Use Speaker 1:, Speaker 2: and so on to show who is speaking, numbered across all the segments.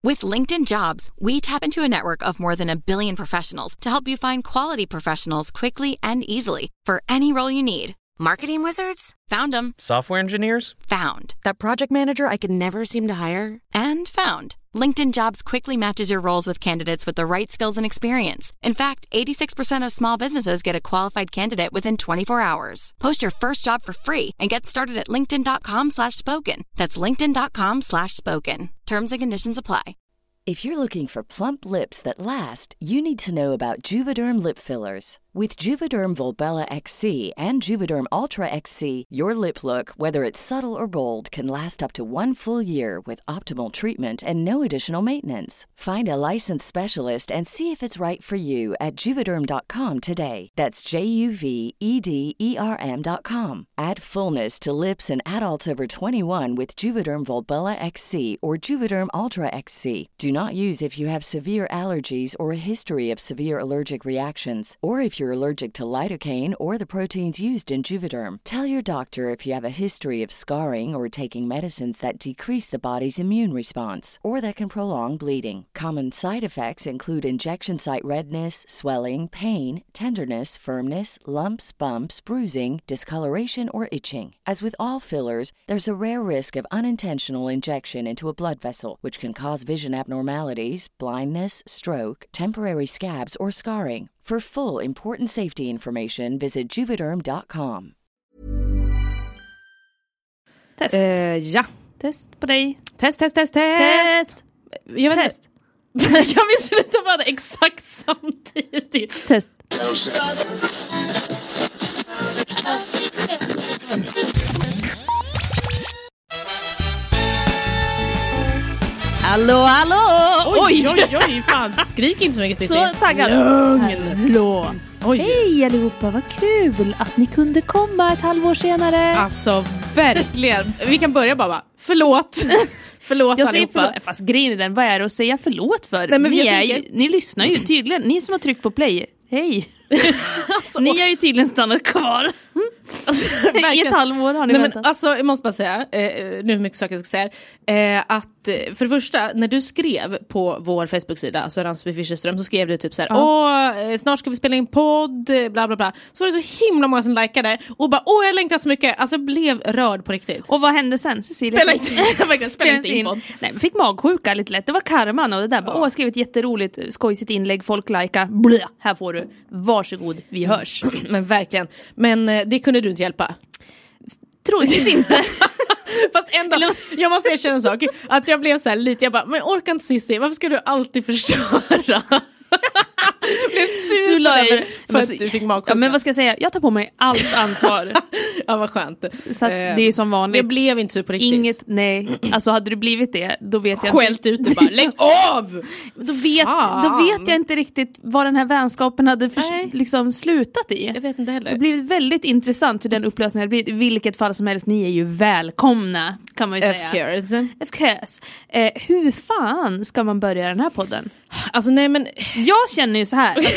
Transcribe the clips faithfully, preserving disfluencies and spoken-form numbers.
Speaker 1: With LinkedIn Jobs, we tap into a network of more than a billion professionals to help you find quality professionals quickly and easily for any role you need. Marketing wizards? Found them.
Speaker 2: Software engineers?
Speaker 1: Found. That project manager I could never seem to hire? And found. LinkedIn Jobs quickly matches your roles with candidates with the right skills and experience. In fact, eighty-six percent of small businesses get a qualified candidate within twenty-four hours. Post your first job for free and get started at linkedin.com slash spoken. That's linkedin.com slash spoken. Terms and conditions apply.
Speaker 3: If you're looking for plump lips that last, you need to know about Juvederm lip fillers. With Juvederm Volbella X C and Juvederm Ultra X C, your lip look, whether it's subtle or bold, can last up to one full year with optimal treatment and no additional maintenance. Find a licensed specialist and see if it's right for you at Juvederm dot com today. That's J U V E D E R M dot com. Add fullness to lips in adults over twenty-one with Juvederm Volbella X C or Juvederm Ultra X C. Do not use if you have severe allergies or a history of severe allergic reactions, or if you're allergic to lidocaine or the proteins used in Juvederm. Tell your doctor if you have a history of scarring or taking medicines that decrease the body's immune response or that can prolong bleeding. Common side effects include injection site redness, swelling, pain, tenderness, firmness, lumps, bumps, bruising, discoloration, or itching. As with all fillers, there's a rare risk of unintentional injection into a blood vessel, which can cause vision abnormalities, blindness, stroke, temporary scabs, or scarring. For full important safety information, visit Juvederm dot com.
Speaker 4: Test.
Speaker 5: Uh, ja.
Speaker 4: Test på dig.
Speaker 5: Test, test, test, test.
Speaker 4: Test.
Speaker 5: Jag vet
Speaker 4: Test.
Speaker 5: Kan vi sluta prata exakt samtidigt?
Speaker 4: Test. Hallå, hallå!
Speaker 5: Oj, oj, oj, oj, fan. Skrik inte så mycket, Cissi.
Speaker 4: Så taggad.
Speaker 5: Hallå. Oj.
Speaker 4: Hej allihopa, vad kul att ni kunde komma ett halvår senare.
Speaker 5: Alltså, verkligen. Vi kan börja bara. Förlåt. Förlåt
Speaker 4: jag säger
Speaker 5: allihopa.
Speaker 4: förlåt, fast grejen är den, vad är det att säga förlåt för?
Speaker 5: Nej, men
Speaker 4: ni,
Speaker 5: jag
Speaker 4: är
Speaker 5: tänker-
Speaker 4: ju, ni lyssnar ju tydligen, ni som har tryckt på play. Hej.
Speaker 5: Alltså,
Speaker 4: Ni har ju tydligen stannat kvar.
Speaker 5: alltså,
Speaker 4: I ett
Speaker 5: verkligen.
Speaker 4: halvår har ni
Speaker 5: Nej,
Speaker 4: väntat.
Speaker 5: men alltså, jag måste bara säga, eh, nu hur mycket saker jag ska säga, eh, att eh, för det första, när du skrev på vår Facebook-sida, alltså Ransby Fischerström, så skrev du typ så här:
Speaker 4: Ja.
Speaker 5: åh, eh, snart ska vi spela in podd, eh, bla bla bla. Så var det så himla många som likade och bara, åh, jag längtat så mycket. Alltså, jag blev rörd på riktigt.
Speaker 4: Och vad hände sen, Cecilia?
Speaker 5: Spela inte, jag verkligen spela inte in podd.
Speaker 4: Nej, men fick magsjuka lite lätt. Det var karman och det där. Bara, åh, jag skrev ett jätteroligt, skojsigt inlägg, folk lika. Blä, här får du. Varsågod, vi hörs.
Speaker 5: Men verkligen. Men eh, det kunde du inte hjälpa.
Speaker 4: Troligtvis inte.
Speaker 5: Fast ändå, jag måste erkänna en sak. Att jag blev så här lite, jag bara, men orkar inte Cissi, varför ska du alltid förstöra? Jag blev sur
Speaker 4: Du
Speaker 5: på
Speaker 4: över-
Speaker 5: dig för att du fick magsjuka.
Speaker 4: Ja, men vad ska jag säga? Jag tar på mig allt ansvar.
Speaker 5: Ja, vad skönt.
Speaker 4: Så att det är som vanligt.
Speaker 5: Jag blev inte sur på riktigt.
Speaker 4: Inget, nej. Alltså hade du blivit det, då vet jag
Speaker 5: Skällt ut det bara, lägg av!
Speaker 4: Då vet,
Speaker 5: Fan.
Speaker 4: då vet jag inte riktigt vad den här vänskapen hade för,
Speaker 5: Nej.
Speaker 4: liksom slutat i.
Speaker 5: Jag vet inte heller.
Speaker 4: Det blir väldigt intressant hur den upplösningen hade blivit. I vilket fall som helst, ni är ju välkomna, kan man ju säga.
Speaker 5: Of course.
Speaker 4: Of course. Eh, hur fan ska man börja den här podden?
Speaker 5: Alltså nej men,
Speaker 4: Jag känner ju så här. Alltså,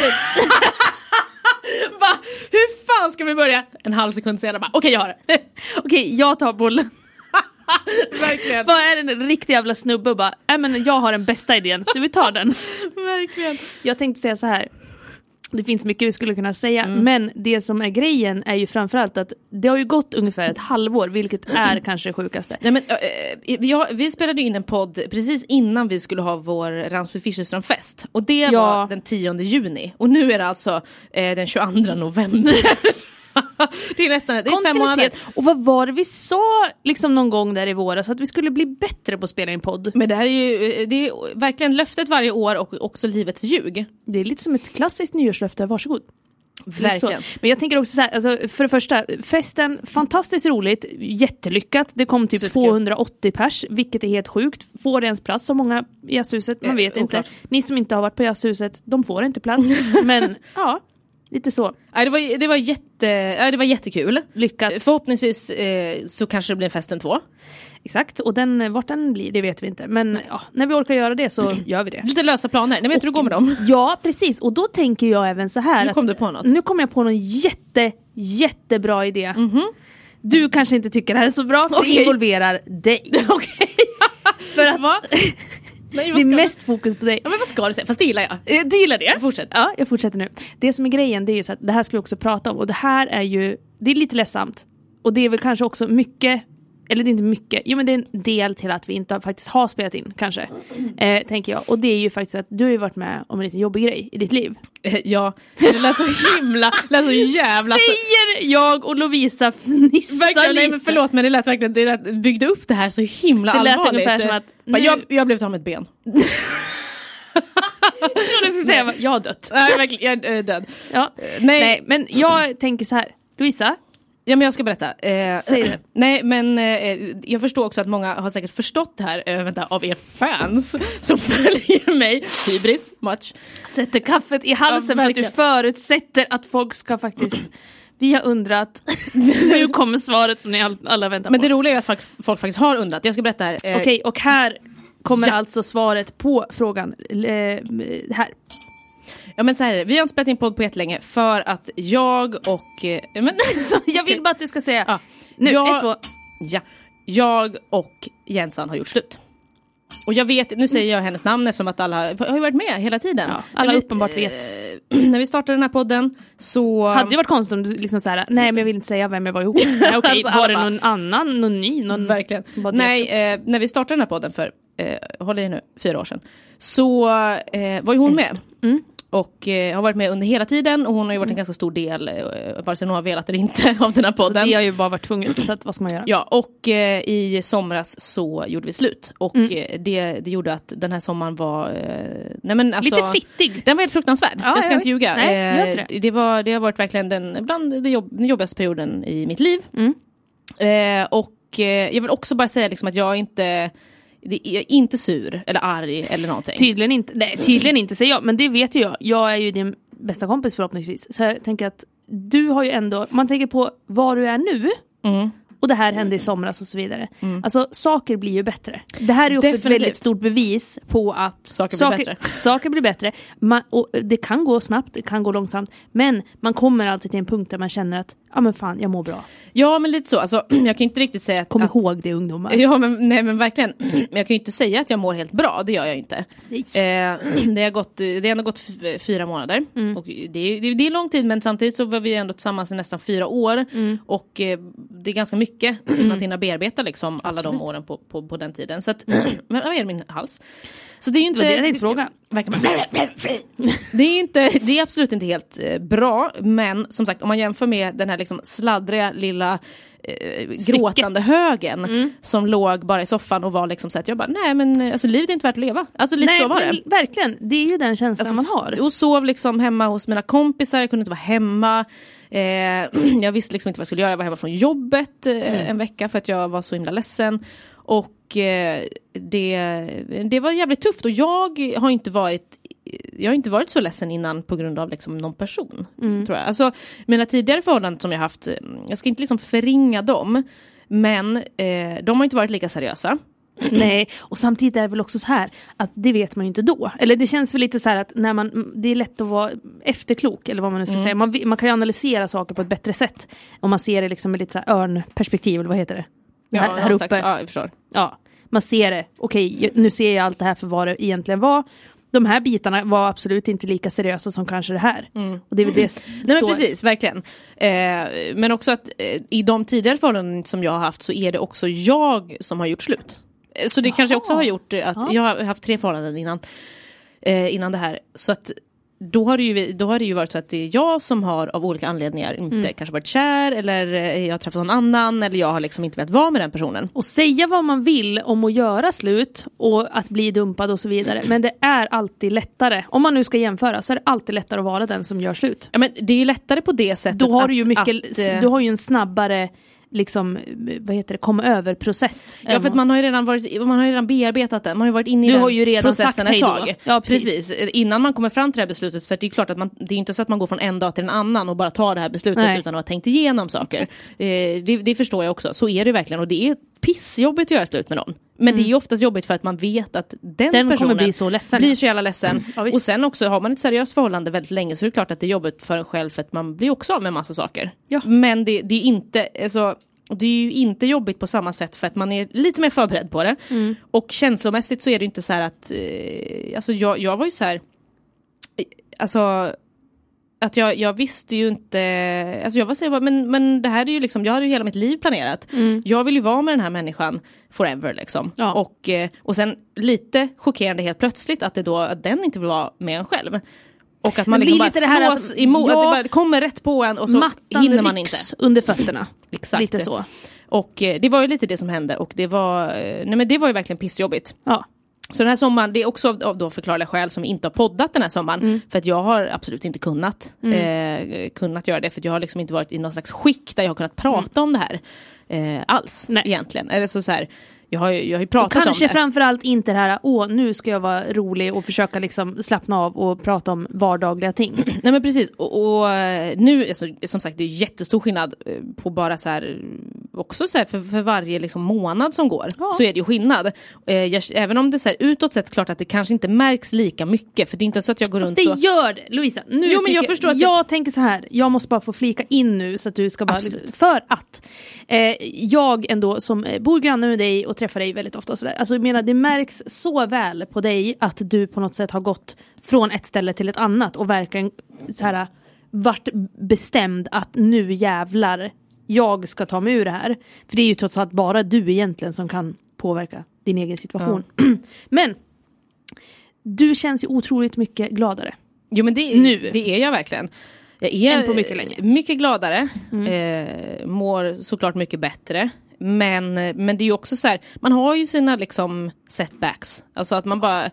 Speaker 5: va? Hur fan ska vi börja? En halv sekund senare bara, okej okay, jag har det.
Speaker 4: Okej, jag tar bollen.
Speaker 5: Verkligen.
Speaker 4: Vad är en riktig jävla snubbe och bara, nej men jag har den bästa idén, så vi tar den.
Speaker 5: Verkligen.
Speaker 4: Jag tänkte säga så här. Det finns mycket vi skulle kunna säga,
Speaker 5: Mm.
Speaker 4: men det som är grejen är ju framförallt att det har ju gått ungefär ett halvår, vilket är kanske det sjukaste.
Speaker 5: Nej, men, äh, ja, vi spelade in en podd precis innan vi skulle ha vår Ransby Fischerström-fest. Och det
Speaker 4: Ja.
Speaker 5: var den tionde juni. Och nu är det alltså eh, den tjugoandra november. Det är nästan det är fem månader.
Speaker 4: Kontinuitet. Och vad var det vi sa liksom någon gång där i våras, att vi skulle bli bättre på att spela in podd?
Speaker 5: Men det här är ju det är verkligen löftet varje år och också livets ljug.
Speaker 4: Det är lite som ett klassiskt nyårslöfte, varsågod.
Speaker 5: Verkligen.
Speaker 4: Så. Men jag tänker också så här, alltså, för det första, festen, fantastiskt roligt, jättelyckat. Det kom typ
Speaker 5: Superkul.
Speaker 4: tvåhundraåttio pers, vilket är helt sjukt. Får det ens plats så många i jazzhuset? Man
Speaker 5: Eh,
Speaker 4: vet inte.
Speaker 5: oklart.
Speaker 4: Ni som inte har varit på jazzhuset, de får inte plats. Men ja, lite så.
Speaker 5: Nej, det var det var jätte ja, det var jättekul.
Speaker 4: Lyckat.
Speaker 5: Förhoppningsvis eh, så kanske det blir festen två.
Speaker 4: Exakt, och den, vart den blir, det vet vi inte. Men ja, när vi orkar göra det så gör vi det.
Speaker 5: Lite lösa planer. Ni vet hur det går med dem.
Speaker 4: Ja, precis. Och då tänker jag även så här.
Speaker 5: Nu kom
Speaker 4: att,
Speaker 5: du på något.
Speaker 4: Nu kom jag på någon jätte, jättebra idé. Du kanske inte tycker det här är så bra, för det
Speaker 5: Okej.
Speaker 4: involverar dig.
Speaker 5: Okej.
Speaker 4: För att,
Speaker 5: Va? Nej,
Speaker 4: det är
Speaker 5: ska
Speaker 4: mest fokus på dig.
Speaker 5: Ja, men vad ska du säga? Fast det gillar jag.
Speaker 4: Eh, Du gillar det?
Speaker 5: Fortsätt.
Speaker 4: Ja, jag fortsätter nu. Det som är grejen, det är ju så att det här ska vi också prata om. Och det här är ju, det är lite ledsamt. Och det är väl kanske också mycket, eller det är inte mycket, jo men det är en del till att vi inte faktiskt har spelat in, kanske. Eh, tänker jag. Och det är ju faktiskt att du har ju varit med om en liten jobbig grej i ditt liv.
Speaker 5: Eh, Ja, det lät så himla, det lät så jävla...
Speaker 4: Säger jag och Lovisa fnissar
Speaker 5: Verkligen, nej
Speaker 4: lite.
Speaker 5: men förlåt, men det lät verkligen, det lät, byggde upp det här så himla
Speaker 4: Det lät
Speaker 5: allvarligt.
Speaker 4: ungefär som att
Speaker 5: Bara,
Speaker 4: nu-
Speaker 5: jag, jag blev av med ett ben.
Speaker 4: Jag trodde du skulle säga jag har dött.
Speaker 5: Nej, verkligen, jag är död.
Speaker 4: Ja.
Speaker 5: Nej.
Speaker 4: Nej, men jag tänker så här. Lovisa,
Speaker 5: Ja, men jag ska berätta. Eh,
Speaker 4: Säg det.
Speaker 5: Nej, men eh, jag förstår också att många har säkert förstått det här, eh, vänta, av er fans som följer mig. Hybris, much.
Speaker 4: sätter kaffet i halsen
Speaker 5: Ja,
Speaker 4: för att du
Speaker 5: verkligen.
Speaker 4: förutsätter att folk ska faktiskt... Vi har undrat. Nu kommer svaret som ni all, alla väntar
Speaker 5: Men
Speaker 4: på.
Speaker 5: det roliga är att folk, folk faktiskt har undrat. Jag ska berätta här. Eh,
Speaker 4: Okej, och här kommer
Speaker 5: Ja.
Speaker 4: alltså svaret på frågan. Eh, här.
Speaker 5: Ja, men så här, vi har inte spelat in podd på jättelänge för att jag och... Eh, men,
Speaker 4: Så jag vill bara att du ska säga...
Speaker 5: Ja.
Speaker 4: Nu,
Speaker 5: jag,
Speaker 4: ett, två.
Speaker 5: Ja, jag och Jensan har gjort slut. Och jag vet, nu säger jag hennes namn eftersom att alla har ju varit med hela tiden.
Speaker 4: Ja, alla
Speaker 5: När vi-
Speaker 4: uppenbart vet.
Speaker 5: eh, när vi startade den här podden så...
Speaker 4: Hade det varit konstigt om du liksom så här, nej men jag vill inte säga vem jag var ihop med. Nej, okej,
Speaker 5: Alltså,
Speaker 4: var det
Speaker 5: alla
Speaker 4: någon annan, någon ny? Någon,
Speaker 5: Verkligen.
Speaker 4: Bara det.
Speaker 5: Nej, eh, när vi startade den här podden för, eh, håll i nu, fyra år sedan. Så eh, var ju hon med.
Speaker 4: Mm.
Speaker 5: Och eh, har varit med under hela tiden. Och hon har ju varit en ganska stor del, eh, vare sig hon har velat eller inte, av den här
Speaker 4: Så
Speaker 5: podden.
Speaker 4: det har ju bara varit tvunget, så att, vad ska man göra?
Speaker 5: Ja, och eh, i somras så gjorde vi slut. Och
Speaker 4: Mm.
Speaker 5: eh, det, det gjorde att den här sommaren var... Eh, nej men alltså,
Speaker 4: Lite fittig.
Speaker 5: Den var helt fruktansvärd.
Speaker 4: Ja,
Speaker 5: jag ska
Speaker 4: ja,
Speaker 5: inte
Speaker 4: visst.
Speaker 5: ljuga.
Speaker 4: Nej, gör inte
Speaker 5: Eh,
Speaker 4: det.
Speaker 5: det, var, det har varit verkligen den, bland det jobb, den jobbigaste perioden i mitt liv.
Speaker 4: Mm.
Speaker 5: Eh, och eh, jag vill också bara säga liksom att jag inte... Det är inte sur eller arg eller någonting.
Speaker 4: Tydligen inte, nej, tydligen inte säger jag, men det vet ju jag. Jag är ju din bästa kompis förhoppningsvis. Så jag tänker att du har ju ändå, man tänker på var du är nu.
Speaker 5: Mm.
Speaker 4: Och det här hände i somras och så vidare. Alltså saker blir ju bättre. Det här är ju också
Speaker 5: Definitivt.
Speaker 4: ett väldigt stort bevis på att
Speaker 5: Saker blir bättre.
Speaker 4: saker blir bättre. Man, och det kan gå snabbt, det kan gå långsamt. Men man kommer alltid till en punkt där man känner att ja men fan, jag mår bra.
Speaker 5: Ja, men lite så. Alltså, jag kan inte riktigt säga att...
Speaker 4: Kom
Speaker 5: att
Speaker 4: ihåg det, ungdomar.
Speaker 5: Ja, men, nej, men verkligen. Men jag kan ju inte säga att jag mår helt bra, det gör jag inte.
Speaker 4: Nej.
Speaker 5: Eh, det har gått, det har ändå gått f- fyra månader.
Speaker 4: Mm.
Speaker 5: Och det, är, det, är- det är lång tid, men samtidigt så var vi ändå tillsammans i nästan fyra år.
Speaker 4: Mm.
Speaker 5: Och eh, det är ganska mycket att hinna bearbeta liksom, alla de åren på, på, på den tiden. Så att, men vad är det min hals? Så det är ju inte...
Speaker 4: Det var det jag tänkte fråga.
Speaker 5: Verkar det är inte, det är absolut inte helt eh, bra, men som sagt, om man jämför med den här liksom sladdriga lilla eh, gråtande högen
Speaker 4: Mm.
Speaker 5: som låg bara i soffan och var liksom så att jag bara, nej men alltså livet är inte värt att leva. Alltså lite
Speaker 4: Nej,
Speaker 5: så var
Speaker 4: men
Speaker 5: det.
Speaker 4: verkligen. Det är ju den känslan
Speaker 5: Alltså,
Speaker 4: man har.
Speaker 5: och sov liksom hemma hos mina kompisar, jag kunde inte vara hemma. Eh, jag visste liksom inte vad jag skulle göra, jag var hemma från jobbet eh,
Speaker 4: Mm.
Speaker 5: en vecka för att jag var så himla ledsen. Och eh, det, det var jävligt tufft och jag har inte varit jag har inte varit så ledsen innan på grund av liksom någon person,
Speaker 4: Mm.
Speaker 5: tror jag. Alltså, mina tidigare förhållanden som jag haft, jag ska inte liksom förringa dem, men eh, de har inte varit lika seriösa.
Speaker 4: Nej, och samtidigt är det väl också så här att det vet man ju inte då. Eller det känns väl lite så här att när man, det är lätt att vara efterklok, eller vad man nu ska
Speaker 5: Mm.
Speaker 4: säga. Man, man kan ju analysera saker på ett bättre sätt om man ser det liksom med lite så här örnperspektiv, eller vad heter det?
Speaker 5: Ja,
Speaker 4: här, här
Speaker 5: någon
Speaker 4: uppe.
Speaker 5: slags, ja, jag förstår.
Speaker 4: Ja, man ser det. Okej, nu ser jag allt det här för vad det egentligen var. De här bitarna var absolut inte lika seriösa som kanske det här.
Speaker 5: Mm.
Speaker 4: Och det är väl det.
Speaker 5: Nej,
Speaker 4: så-
Speaker 5: men precis, verkligen. Eh, men också att eh, i de tidigare förhållanden som jag har haft så är det också jag som har gjort slut. Eh, Så det kanske
Speaker 4: Jaha.
Speaker 5: också har gjort eh, att
Speaker 4: Ja.
Speaker 5: jag har haft tre förhållanden innan, eh, innan det här. Så att då har, det ju, då har det ju varit så att det är jag som har av olika anledningar inte
Speaker 4: Mm.
Speaker 5: kanske varit kär, eller eh, jag har träffat någon annan, eller jag har liksom inte velat vara med den personen.
Speaker 4: Och säga vad man vill om att göra slut och att bli dumpad och så vidare. Men det är alltid lättare. Om man nu ska jämföra så är det alltid lättare att vara den som gör slut.
Speaker 5: Ja, men det är ju lättare på det sättet.
Speaker 4: Då har
Speaker 5: att,
Speaker 4: du ju mycket,
Speaker 5: att, eh,
Speaker 4: du har ju en snabbare liksom, vad heter det, komma över process.
Speaker 5: Ja, för att man har ju redan varit, man har ju redan bearbetat den. Man har ju varit inne i
Speaker 4: Du
Speaker 5: den
Speaker 4: har ju redan
Speaker 5: processen
Speaker 4: sagt
Speaker 5: ett
Speaker 4: hej då.
Speaker 5: tag.
Speaker 4: Ja, precis.
Speaker 5: Innan man kommer fram till det här beslutet, för det är klart att man, det är inte så att man går från en dag till en annan och bara tar det här beslutet
Speaker 4: Nej.
Speaker 5: utan att ha tänkt igenom saker. Eh, det, det förstår jag också. Så är det verkligen, och det är pissjobbigt att göra slut med någon. Men
Speaker 4: Mm.
Speaker 5: det är ju oftast jobbigt för att man vet att den,
Speaker 4: Den kommer
Speaker 5: personen
Speaker 4: bli så ledsen.
Speaker 5: blir så jävla ledsen.
Speaker 4: Ja, visst.
Speaker 5: Och sen också, har man ett seriöst förhållande väldigt länge så är det klart att det är jobbigt för en själv, för att man blir också av med massa saker.
Speaker 4: Ja.
Speaker 5: Men det, det är inte, alltså, Och det är ju inte jobbigt på samma sätt för att man är lite mer förberedd på det. Mm. Och känslomässigt så är det inte så här att... Eh, alltså jag, jag var ju så här... Alltså... Att jag, jag visste ju inte... Alltså jag var så här, men, men det här är ju liksom... Jag hade ju hela mitt liv planerat. Mm. Jag vill ju vara med den här människan forever liksom. Ja. Och, och sen lite chockerande helt plötsligt att, det då, att den inte vill vara med en själv. Och att man liksom bara slås att, emot, ja, att det bara kommer rätt på en och så hinner man inte.
Speaker 4: Under fötterna.
Speaker 5: Exakt.
Speaker 4: Lite så.
Speaker 5: Och eh, det var ju lite det som hände. Och det var, eh, nej men det var ju verkligen pissjobbigt.
Speaker 4: Ja.
Speaker 5: Så den här sommaren, det är också av, av då förklarliga skäl som inte har poddat den här sommaren. Mm. För att jag har absolut inte kunnat, mm. eh, kunnat göra det. För att jag har liksom inte varit i någon slags skick där jag har kunnat prata mm. om det här eh, alls. Nej. Egentligen. Eller så, så här... Jag har, jag har ju pratat om det.
Speaker 4: Kanske framförallt inte det här, åh nu ska jag vara rolig och försöka liksom slappna av och prata om vardagliga ting.
Speaker 5: Nej men precis, och, och nu, alltså, som sagt det är jättestor skillnad på bara så här, också så här, för, för varje liksom månad som går, ja. Så är det ju skillnad. Eh, jag, även om det så här, utåt sett klart att det kanske inte märks lika mycket, för det är inte så att jag går runt
Speaker 4: det
Speaker 5: och...
Speaker 4: gör det, Lovisa. Nu
Speaker 5: jo, men jag förstår att
Speaker 4: jag det... tänker så här, jag måste bara få flika in nu så att du ska bara... Absolut. För att eh, jag ändå som bor granne med dig och träffar dig väldigt ofta och sådär. Alltså jag menar, det märks så väl på dig att du på något sätt har gått från ett ställe till ett annat och verkligen så här varit bestämd att nu jävlar jag ska ta mig ur det här. För det är ju trots allt bara du egentligen som kan påverka din egen situation. Ja. Men du känns ju otroligt mycket gladare.
Speaker 5: Jo men det, nu. Det är jag verkligen. Jag är
Speaker 4: än på mycket länge.
Speaker 5: Mycket gladare. Mm. Eh, mår såklart mycket bättre. Men, men det är ju också så här, man har ju sina liksom setbacks. Alltså att man bara,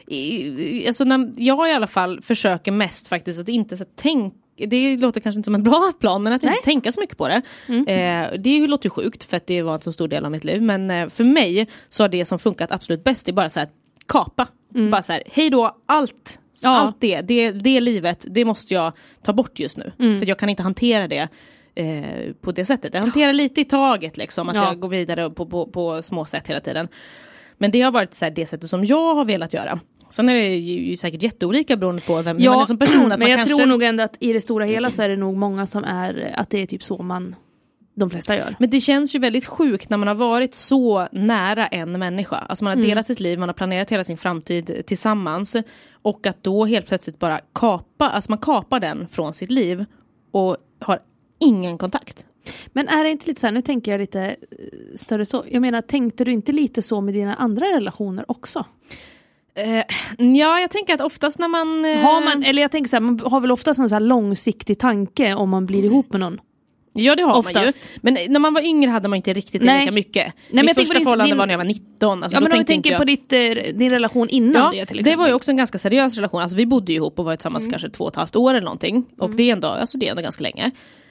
Speaker 5: alltså när, jag i alla fall försöker mest faktiskt att inte så tänka, det låter kanske inte som en bra plan, men att Nej. inte tänka så mycket på det. Mm. Eh, det låter ju sjukt för att det var en så stor del av mitt liv. Men eh, för mig så har det som funkat absolut bäst, det är bara så här kapa. Mm. Bara så här, hej då, allt. Ja. Allt det, det, det livet, det måste jag ta bort just nu. Mm. För jag kan inte hantera det. Eh, på det sättet. Jag hanterar lite i taget liksom, att ja. jag går vidare på, på, på små sätt hela tiden. Men det har varit så här, det sättet som jag har velat göra. Sen är det ju, ju säkert jätteolika beroende på vem ja, man är som person. Att
Speaker 4: men jag
Speaker 5: kanske...
Speaker 4: tror nog ändå att i det stora hela så är det nog många som är, att det är typ så man, de flesta gör.
Speaker 5: Men det känns ju väldigt sjukt när man har varit så nära en människa. Alltså man har delat mm. sitt liv, man har planerat hela sin framtid tillsammans. Och att då helt plötsligt bara kapa, alltså man kapar den från sitt liv och har ingen kontakt.
Speaker 4: Men är det inte lite så här, nu tänker jag lite större så. Jag menar, tänkte du inte lite så med dina andra relationer också?
Speaker 5: Uh, ja, jag tänker att oftast när man... Uh...
Speaker 4: Har man, eller jag tänker så här, man har väl oftast en så här långsiktig tanke om man blir ihop med någon.
Speaker 5: Ja, det har
Speaker 4: oftast.
Speaker 5: man ju. Men när man var yngre hade man inte riktigt Nej. lika mycket. Nej, men Mitt första din, förhållande din... var när jag var nitton. Alltså,
Speaker 4: ja, men om du tänker
Speaker 5: jag...
Speaker 4: på ditt, din relation innan
Speaker 5: ja,
Speaker 4: det till exempel.
Speaker 5: Det var ju också en ganska seriös relation. Alltså, vi bodde ju ihop och var tillsammans mm. kanske två och ett halvt år eller någonting. Och mm. det, är ändå, alltså, det är ändå ganska länge.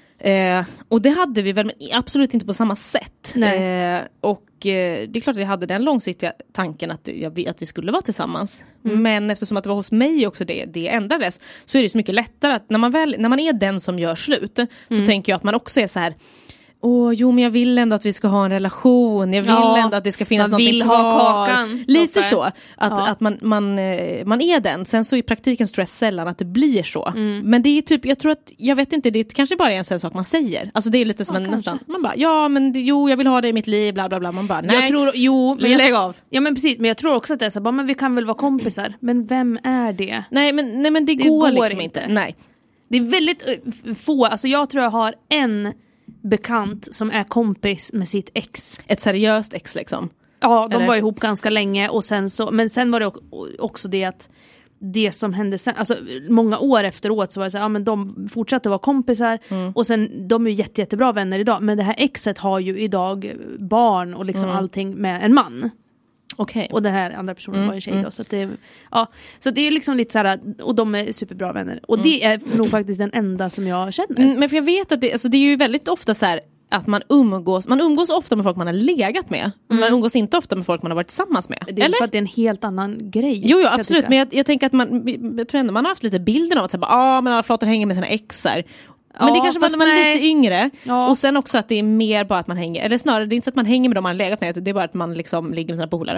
Speaker 5: Eh, och det hade vi väl, men absolut inte på samma sätt. Eh, och eh, det är klart att jag hade den långsiktiga tanken att, jag, att vi skulle vara tillsammans. Mm. Men eftersom att det var hos mig också det, det ändrades, så är det så mycket lättare att när man, väl, när man är den som gör slut, mm. så tänker jag att man också är så här: åh, jo men jag vill ändå att vi ska ha en relation. Jag vill ja, ändå att det ska finnas något kvar. Man vill ha kakan. Lite så. Att, ja. att man, man, man är den. Sen så i praktiken så tror jag sällan att det blir så. Mm. Men det är typ, jag tror att, jag vet inte, det kanske bara är en sån sak man säger. Alltså det är lite som ja, en kanske. nästan, man bara, ja men det, jo jag vill ha det i mitt liv, bla bla bla. Man bara, nej.
Speaker 4: Jag tror, jo,
Speaker 5: men jag, lägg av.
Speaker 4: Ja men precis, men jag tror också att det är så, bara, men vi kan väl vara kompisar. Men vem är det?
Speaker 5: Nej men, nej, men det, det går, går liksom inte. inte. Nej.
Speaker 4: Det är väldigt få, alltså jag tror jag har en bekant som är kompis med sitt ex.
Speaker 5: Ett seriöst ex liksom.
Speaker 4: Ja, de Eller? var ihop ganska länge och sen så, men sen var det också det att det som hände sen, alltså många år efteråt så var det så här, ja men de fortsatte vara kompisar mm. och sen, de är ju jätte, jättebra vänner idag, men det här exet har ju idag barn och liksom mm. allting med en man.
Speaker 5: Okay.
Speaker 4: Och den här andra personen
Speaker 5: mm,
Speaker 4: var en tjej
Speaker 5: mm.
Speaker 4: då, så att det, ja, så det är liksom lite så här, och de är superbra vänner och mm. det är nog faktiskt den enda som jag känner.
Speaker 5: Mm, men för jag vet att det, alltså det är ju väldigt ofta så här att man umgås, man umgås ofta med folk man har legat med. Mm. Man umgås inte ofta med folk man har varit tillsammans med.
Speaker 4: Det är
Speaker 5: eller?
Speaker 4: För att det är en helt annan grej.
Speaker 5: Jo, jo absolut, jag men jag, jag tänker att man, jag tror ändå man har haft lite bilden av att säga, ah, men alla flator hänger med sina exar. Men ja, det kanske var när man är lite yngre. Ja. Och sen också att det är mer bara att man hänger, eller snarare det är inte så att man hänger med dem man har legat med, det är bara att man liksom ligger med sina polare.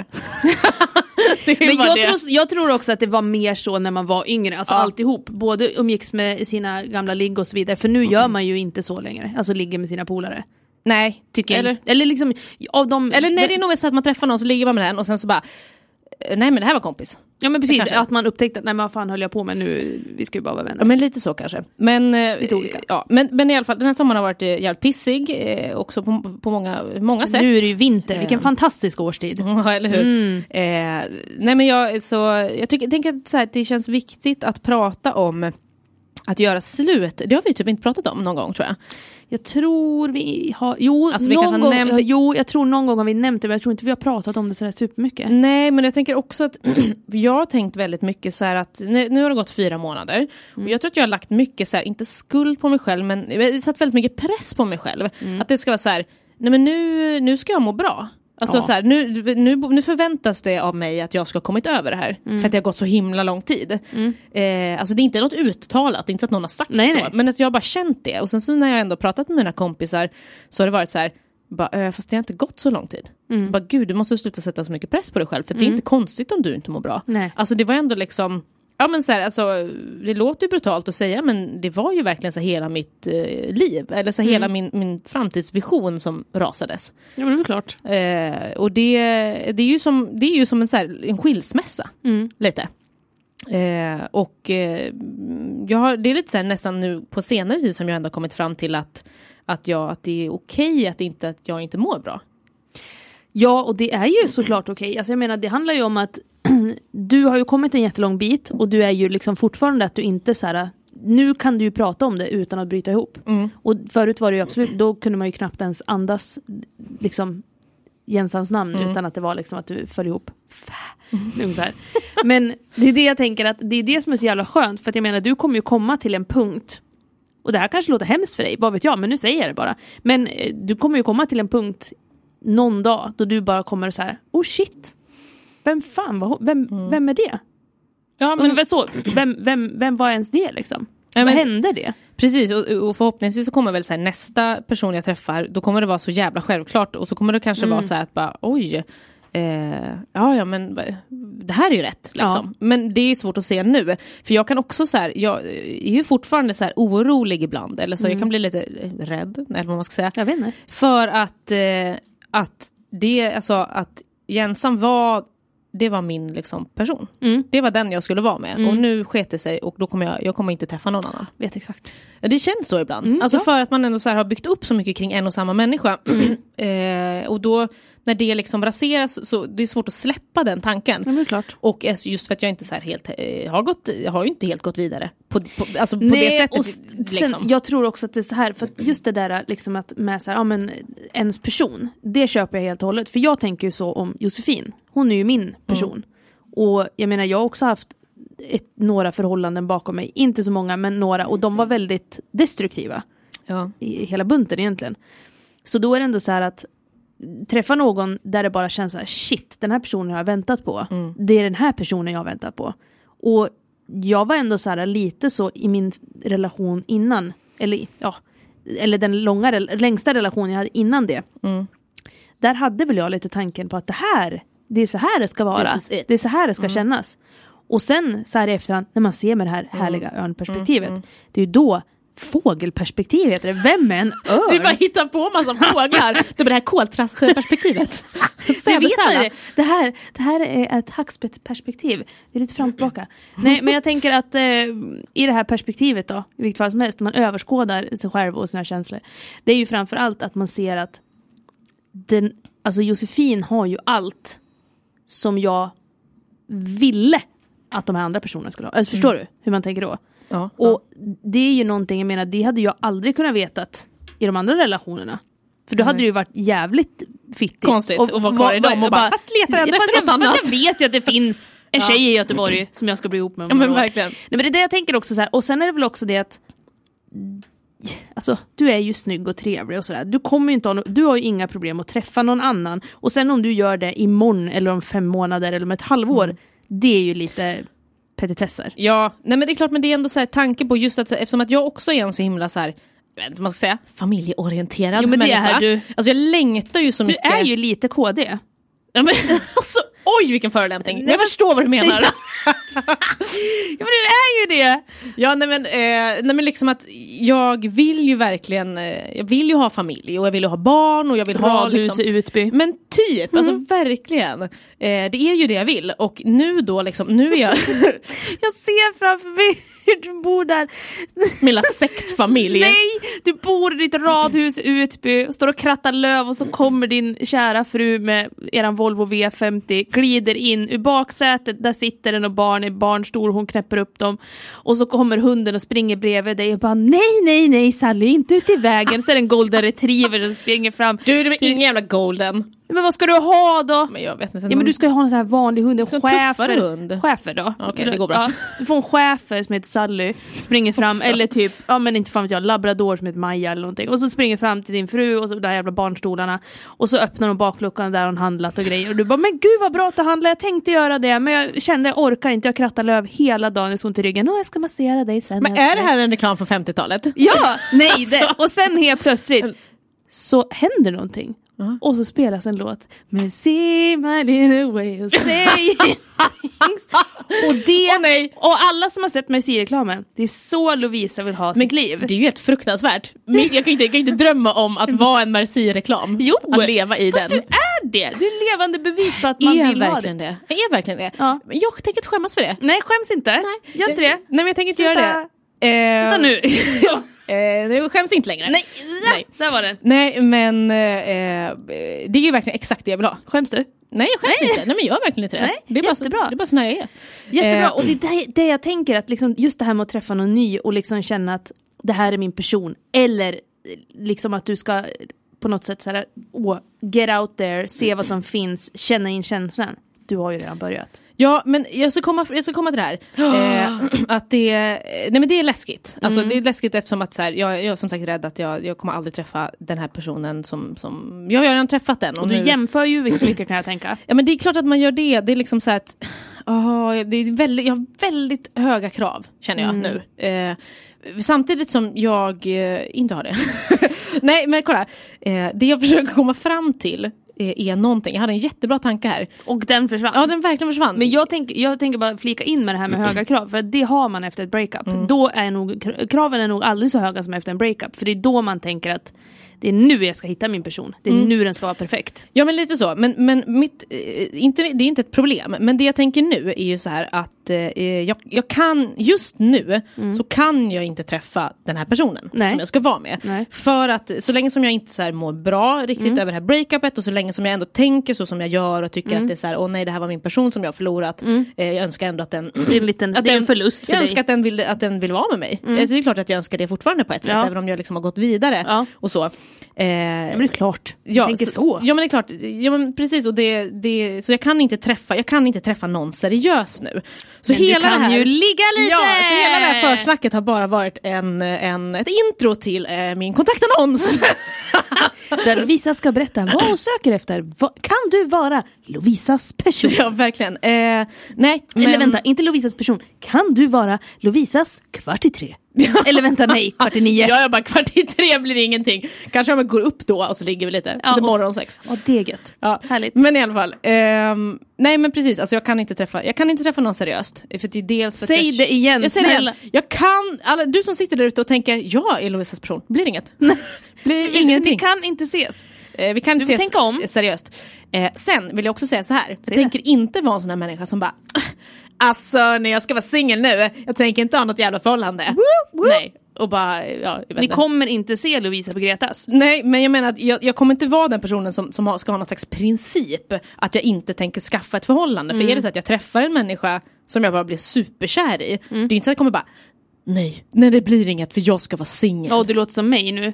Speaker 4: Men jag tror, jag tror också att det var mer så när man var yngre, alltså ja. alltihop, både umgicks med sina gamla ligg och så vidare, för nu gör man ju inte så längre, alltså ligger med sina polare.
Speaker 5: Nej,
Speaker 4: tycker jag.
Speaker 5: Eller,
Speaker 4: eller liksom av de,
Speaker 5: eller nej, det är nog så att man träffar någon så ligger man med den och sen så bara nej men det här var kompis.
Speaker 4: Ja men precis,
Speaker 5: kanske.
Speaker 4: att man upptäckte att nej men vad fan höll jag på med nu, vi ska ju bara vara vänner.
Speaker 5: Ja men lite så kanske. Men,
Speaker 4: lite olika.
Speaker 5: Ja, men, men i alla fall, den här sommaren har varit eh, jävligt pissig eh, också på, på många, många sätt.
Speaker 4: Nu är det ju vinter, vilken
Speaker 5: eh.
Speaker 4: fantastisk årstid.
Speaker 5: Ja, eller hur?
Speaker 4: Mm.
Speaker 5: Eh, nej men jag, så, jag tycker, tänker att, så här, det känns viktigt att prata om att göra slut. Det har vi typ inte pratat om någon gång tror jag.
Speaker 4: Jag tror vi har... Jo,
Speaker 5: alltså, vi
Speaker 4: någon gång,
Speaker 5: nämnt...
Speaker 4: jo, jag tror någon gång har vi nämnt det, men jag tror inte vi har pratat om det sådär supermycket.
Speaker 5: Nej, men jag tänker också att jag har tänkt väldigt mycket så här att nu, nu har det gått fyra månader. Mm. Och jag tror att jag har lagt mycket så här, inte skuld på mig själv, men jag har satt väldigt mycket press på mig själv. Mm. Att det ska vara så här, nej men nu, nu ska jag må bra. Alltså
Speaker 4: ja.
Speaker 5: så här, nu, nu, nu förväntas det av mig att jag ska ha kommit över det här. Mm. För att det har gått så himla lång tid. Mm. Eh, alltså det är inte något uttalat, det är inte så att någon har sagt
Speaker 4: nej,
Speaker 5: så.
Speaker 4: Nej.
Speaker 5: Men att jag har bara känt det. Och sen så när jag ändå pratat med mina kompisar så har det varit så här, bara, äh, fast det har inte gått så lång tid. Mm. Bara gud, du måste sluta sätta så mycket press på dig själv. För mm. det är inte konstigt om du inte mår bra.
Speaker 4: Nej.
Speaker 5: Alltså det var ändå liksom... Ja men så här, alltså, det låter ju brutalt att säga, men det var ju verkligen så hela mitt eh, liv, eller så mm. hela min, min framtidsvision som rasades.
Speaker 4: Ja men det är klart.
Speaker 5: Eh, och det, det är ju som, det är ju som en, så här, en skilsmässa, mm. lite. Eh, och eh, jag har, det är lite så här, nästan nu på senare tid som jag ändå kommit fram till att, att, jag, att det är okej att, inte, att jag inte mår bra.
Speaker 4: Ja, och det är ju såklart okej. Alltså jag menar, det handlar ju om att du har ju kommit en jättelång bit och du är ju liksom fortfarande att du inte så här, nu kan du ju prata om det utan att bryta ihop. Mm. Och förut var det ju absolut, då kunde man ju knappt ens andas liksom Jensans namn mm. utan att det var liksom att du föll ihop. Mm. Ungefär. Men det är det jag tänker att det är det som är så jävla skönt, för att jag menar, du kommer ju komma till en punkt, och det här kanske låter hemskt för dig, vad vet jag, men nu säger jag det bara. Men du kommer ju komma till en punkt någon dag då du bara kommer så här, oh shit, vem fan var, vem, mm. vem är det? Ja, men vem, så, vem, vem, vem var ens det liksom? Ja, vad hände det?
Speaker 5: Precis, och, och förhoppningsvis så kommer väl så här, nästa person jag träffar, då kommer det vara så jävla självklart, och så kommer det kanske mm. vara så här att bara, oj, eh, ja, ja, men det här är ju rätt liksom. Ja. Men det är svårt att se nu, för jag kan också så här, jag är ju fortfarande så här orolig ibland, eller så mm. jag kan bli lite rädd, eller vad man ska säga.
Speaker 4: Jag vet inte.
Speaker 5: För att eh, att det, alltså att Jensan var, det var min liksom person. Mm. Det var den jag skulle vara med. Mm. Och nu sket det sig, och då kommer jag, jag kommer inte träffa någon annan.
Speaker 4: Vet exakt.
Speaker 5: Det känns så ibland. Mm, alltså ja. För att man ändå så här har byggt upp så mycket kring en och samma människa. Mm. eh, och då när det liksom raseras, så det är svårt att släppa den tanken.
Speaker 4: Ja, det är klart.
Speaker 5: Och just för att jag inte så här helt eh, har gått, jag har ju inte helt gått vidare på, på, alltså på
Speaker 4: Nej,
Speaker 5: det sättet.
Speaker 4: Och
Speaker 5: liksom.
Speaker 4: Sen, jag tror också att det är så här, för att just det där liksom att med så här, ja men ens person, det köper jag helt och hållet. För jag tänker ju så om Josefin. Hon är ju min person. Mm. Och jag menar, jag har också haft ett, några förhållanden bakom mig. Inte så många, men några. Och de var väldigt destruktiva. Ja. I hela bunten egentligen. Så då är det ändå så här att träffa någon där det bara känns så här, shit, den här personen jag har väntat på. Mm. Det är den här personen jag har väntat på. Och jag var ändå så här lite så i min relation innan. Eller, ja, eller den långa, längsta relationen jag hade innan det. Mm. Där hade väl jag lite tanken på att det här, det är så här det ska vara. Det är så här det ska mm. kännas. Och sen så här i efterhand, när man ser med det här härliga mm. örnperspektivet, mm. det är ju då fågelperspektiv heter det. Vem är en örn?
Speaker 5: Du bara hittar på massa fåglar. Du bara det här koltrastperspektivet.
Speaker 4: Det vet man det. Det här, det här är ett hackspettperspektiv. Det är lite fram och tillbaka. Nej, men jag tänker att eh, i det här perspektivet då, i vilket fall som helst, man överskådar sig själv och sina känslor. Det är ju framförallt att man ser att den, alltså Josefin har ju allt som jag ville att de här andra personerna skulle ha. Alltså, förstår mm. du hur man tänker då? Ja, och ja. Det är ju någonting, jag menar, det hade jag aldrig kunnat vetat i de andra relationerna. För då mm. hade det ju varit jävligt fittigt.
Speaker 5: Konstigt och, och vara kvar i dem och bara, bara fast letar jag efter något annat.
Speaker 4: Jag vet ju att det finns en ja. tjej i Göteborg som jag ska bli ihop med.
Speaker 5: Ja, men verkligen.
Speaker 4: Nej, men det är det jag tänker också så här. Och sen är det väl också det att alltså, du är ju snygg och trevlig och sådär. Du kommer ju inte ha no- du har ju inga problem att träffa någon annan. Och sen om du gör det imorgon eller om fem månader eller om ett halvår, mm. det är ju lite petitesser.
Speaker 5: Ja, nej men det är klart, men det är ändå så här tanke på just att eftersom att jag också är en så himla så här, jag vet inte vad man ska säga, familjeorienterad
Speaker 4: jo, men
Speaker 5: människa.
Speaker 4: Det är du.
Speaker 5: Alltså jag längtar ju så
Speaker 4: du
Speaker 5: mycket.
Speaker 4: Du är ju lite K D.
Speaker 5: Ja, men, alltså, oj vilken förolämpning. Jag förstår vad du menar.
Speaker 4: Ja, men du är ju ju det.
Speaker 5: Ja, nej men, eh, nej men liksom att jag vill ju verkligen, eh, jag vill ju ha familj och jag vill ju ha barn och jag vill ha
Speaker 4: radhus
Speaker 5: liksom,
Speaker 4: i Utby.
Speaker 5: Men typ, mm. alltså verkligen. Eh, det är ju det jag vill och nu då liksom, nu är jag
Speaker 4: jag ser framför mig hur du bor där.
Speaker 5: Min lilla sektfamilj.
Speaker 4: Nej, du bor i ditt radhus i Utby och står och krattar löv och så kommer din kära fru med eran Volvo V femtio, glider in ur baksätet, där sitter den och barn i barnstol, hon knäpper upp dem och så kommer hunden och springer bredvid dig och bara nej, nej, nej Sally, inte ut i vägen. Så är det en golden retriever som springer fram.
Speaker 5: Du, det är ingen jävla golden.
Speaker 4: Men vad ska du ha då?
Speaker 5: Men jag vet inte.
Speaker 4: Ja, men du ska ju ha en sån här vanlig hund, en
Speaker 5: schäfer. hund.
Speaker 4: Schäfer då.
Speaker 5: Okej, okay, det går bra.
Speaker 4: Ja, du får en schäfer som heter Sally, springer fram eller typ, ja men inte fan vet jag, labrador som heter Maja eller någonting. Och så springer fram till din fru och så där jävla barnstolarna och så öppnar de bakluckan där hon handlat och grejer och du bara, men gud vad bra att du handlar, jag tänkte göra det men jag kände jag orkar inte, jag krattar löv hela dagen, jag så ont i ryggen. Åh, jag ska massera dig sen.
Speaker 5: Men är det här en reklam från femtiotalet?
Speaker 4: Ja, nej det. Och sen helt plötsligt så händer någonting. Uh-huh. Och så spelas en låt med See my little way of saying things. Och det oh, nej. Och alla som har sett Merci-reklamen, det är så Lovisa vill ha men sitt liv.
Speaker 5: Det är ju helt fruktansvärt. Jag kan inte, jag kan inte drömma om att vara en Merci-reklam.
Speaker 4: Jo,
Speaker 5: att leva i
Speaker 4: fast
Speaker 5: den.
Speaker 4: Du är det. Du är levande bevis på att man
Speaker 5: är
Speaker 4: vill ha det.
Speaker 5: det. Jag är verkligen det. Ja. Men jag tänker inte skämmas för det.
Speaker 4: Nej, skäms inte. Nej. Gör inte det.
Speaker 5: Nej, men jag tänker inte
Speaker 4: Sluta.
Speaker 5: göra det.
Speaker 4: Sluta nu.
Speaker 5: Ja. Eh, det skäms inte längre.
Speaker 4: Nej, ja, Nej. Där var det.
Speaker 5: Nej, men eh, det är ju verkligen exakt det jag vill ha.
Speaker 4: Skäms du?
Speaker 5: Nej, jag skäms
Speaker 4: Nej.
Speaker 5: inte. Nej, men jag är verkligen inte det.
Speaker 4: Nej,
Speaker 5: det är
Speaker 4: jättebra.
Speaker 5: Bara, det är bara sån här jag är.
Speaker 4: Jättebra,
Speaker 5: eh,
Speaker 4: och det är det, det jag tänker att liksom, just det här med att träffa någon ny och liksom känna att det här är min person. Eller liksom att du ska på något sätt så här, oh, get out there, se vad som finns, känna in känslan. Du har ju redan börjat.
Speaker 5: Ja, men jag ska komma, jag ska komma till det här. Eh, att det, nej men det är läskigt. Alltså mm. det är läskigt eftersom att så här, jag, jag är som sagt rädd att jag, jag kommer aldrig träffa den här personen som, som jag har redan träffat den. Och,
Speaker 4: och du
Speaker 5: nu,
Speaker 4: jämför ju mycket kan jag tänka.
Speaker 5: Ja, men det är klart att man gör det. Det är liksom så här att oh, det är väldigt, jag har väldigt höga krav känner jag mm. nu. Eh, samtidigt som jag eh, inte har det. Nej, men kolla. Eh, det jag försöker komma fram till är någonting. Jag hade en jättebra tanke här.
Speaker 4: Och den försvann.
Speaker 5: Ja, den verkligen försvann.
Speaker 4: Men jag, tänk, jag tänker bara flika in med det här med höga krav. För att det har man efter ett breakup. Mm. Då är nog, kraven är nog aldrig så höga som efter en breakup. För det är då man tänker att det är nu jag ska hitta min person. Det är mm. nu den ska vara perfekt.
Speaker 5: Ja, men lite så. Men, men mitt, eh, inte, det är inte ett problem. Men det jag tänker nu är ju så här att eh, jag, jag kan, just nu mm. så kan jag inte träffa den här personen Nej. som jag ska vara med. Nej. För att så länge som jag inte så här mår bra riktigt mm. över det här breakupet och så länge som jag ändå tänker så som jag gör och tycker mm. att det är så här, åh nej, det här var min person som jag har förlorat. Mm. Eh, jag önskar ändå att den...
Speaker 4: Det är en, liten, att det är en förlust för
Speaker 5: jag
Speaker 4: dig.
Speaker 5: önskar att den, vill, att den vill vara med mig. Mm. Alltså, det är klart att jag önskar det fortfarande på ett sätt, ja. även om jag liksom har gått vidare ja. och så.
Speaker 4: Eh, ja, men det är klart. Jag
Speaker 5: ja,
Speaker 4: tänker
Speaker 5: så,
Speaker 4: så.
Speaker 5: Ja, men det är klart. Ja, men precis. Och det, det, så jag kan inte träffa jag kan inte träffa någon seriös nu. Så
Speaker 4: men
Speaker 5: hela
Speaker 4: du kan
Speaker 5: det här,
Speaker 4: ju ligga lite!
Speaker 5: Ja, så hela det här försnacket har bara varit en, en, ett intro till eh, min kontaktannons.
Speaker 4: Där Lovisa ska berätta vad hon söker efter. Va, kan du vara Lovisas person?
Speaker 5: Ja, verkligen. Eh, nej, men...
Speaker 4: Eller vänta, inte Lovisas person. Kan du vara Lovisas kvart i tre? Eller vänta, nej, kvart i nio.
Speaker 5: Ja, jag bara kvart i tre blir ingenting. Kanske om jag går upp då och så ligger vi lite.
Speaker 4: Ja,
Speaker 5: lite morgonsex.
Speaker 4: Ja, det är gött.
Speaker 5: Ja,
Speaker 4: härligt.
Speaker 5: Men i alla fall. Ehm, nej, men precis. Alltså jag kan inte träffa, jag kan inte träffa någon seriöst. För det är dels för
Speaker 4: Säg
Speaker 5: jag,
Speaker 4: det igen,
Speaker 5: jag säger det. Jag kan, alla, du som sitter där ute och tänker, jag är Lovisas person. Blir inget. Blir ingenting.
Speaker 4: Ni kan inte ses.
Speaker 5: Eh, vi kan inte ses
Speaker 4: tänka om.
Speaker 5: seriöst. Eh, sen vill jag också säga så här. Jag tänker det. inte vara en sån här människa som bara... Alltså, när jag ska vara singel nu, jag tänker inte ha något jävla förhållande. Woo, woo. Nej, och bara, ja, jag vet
Speaker 4: Ni
Speaker 5: inte.
Speaker 4: kommer inte se Lovisa på Gretas.
Speaker 5: Nej, men jag menar att jag, jag kommer inte vara den personen som, som har, ska ha någon slags princip att jag inte tänker skaffa ett förhållande. Mm. För är det så att jag träffar en människa som jag bara blir superkär i, mm. det är inte så att jag kommer bara, nej, nej det blir inget för jag ska vara singel.
Speaker 4: Ja, du låter som mig nu.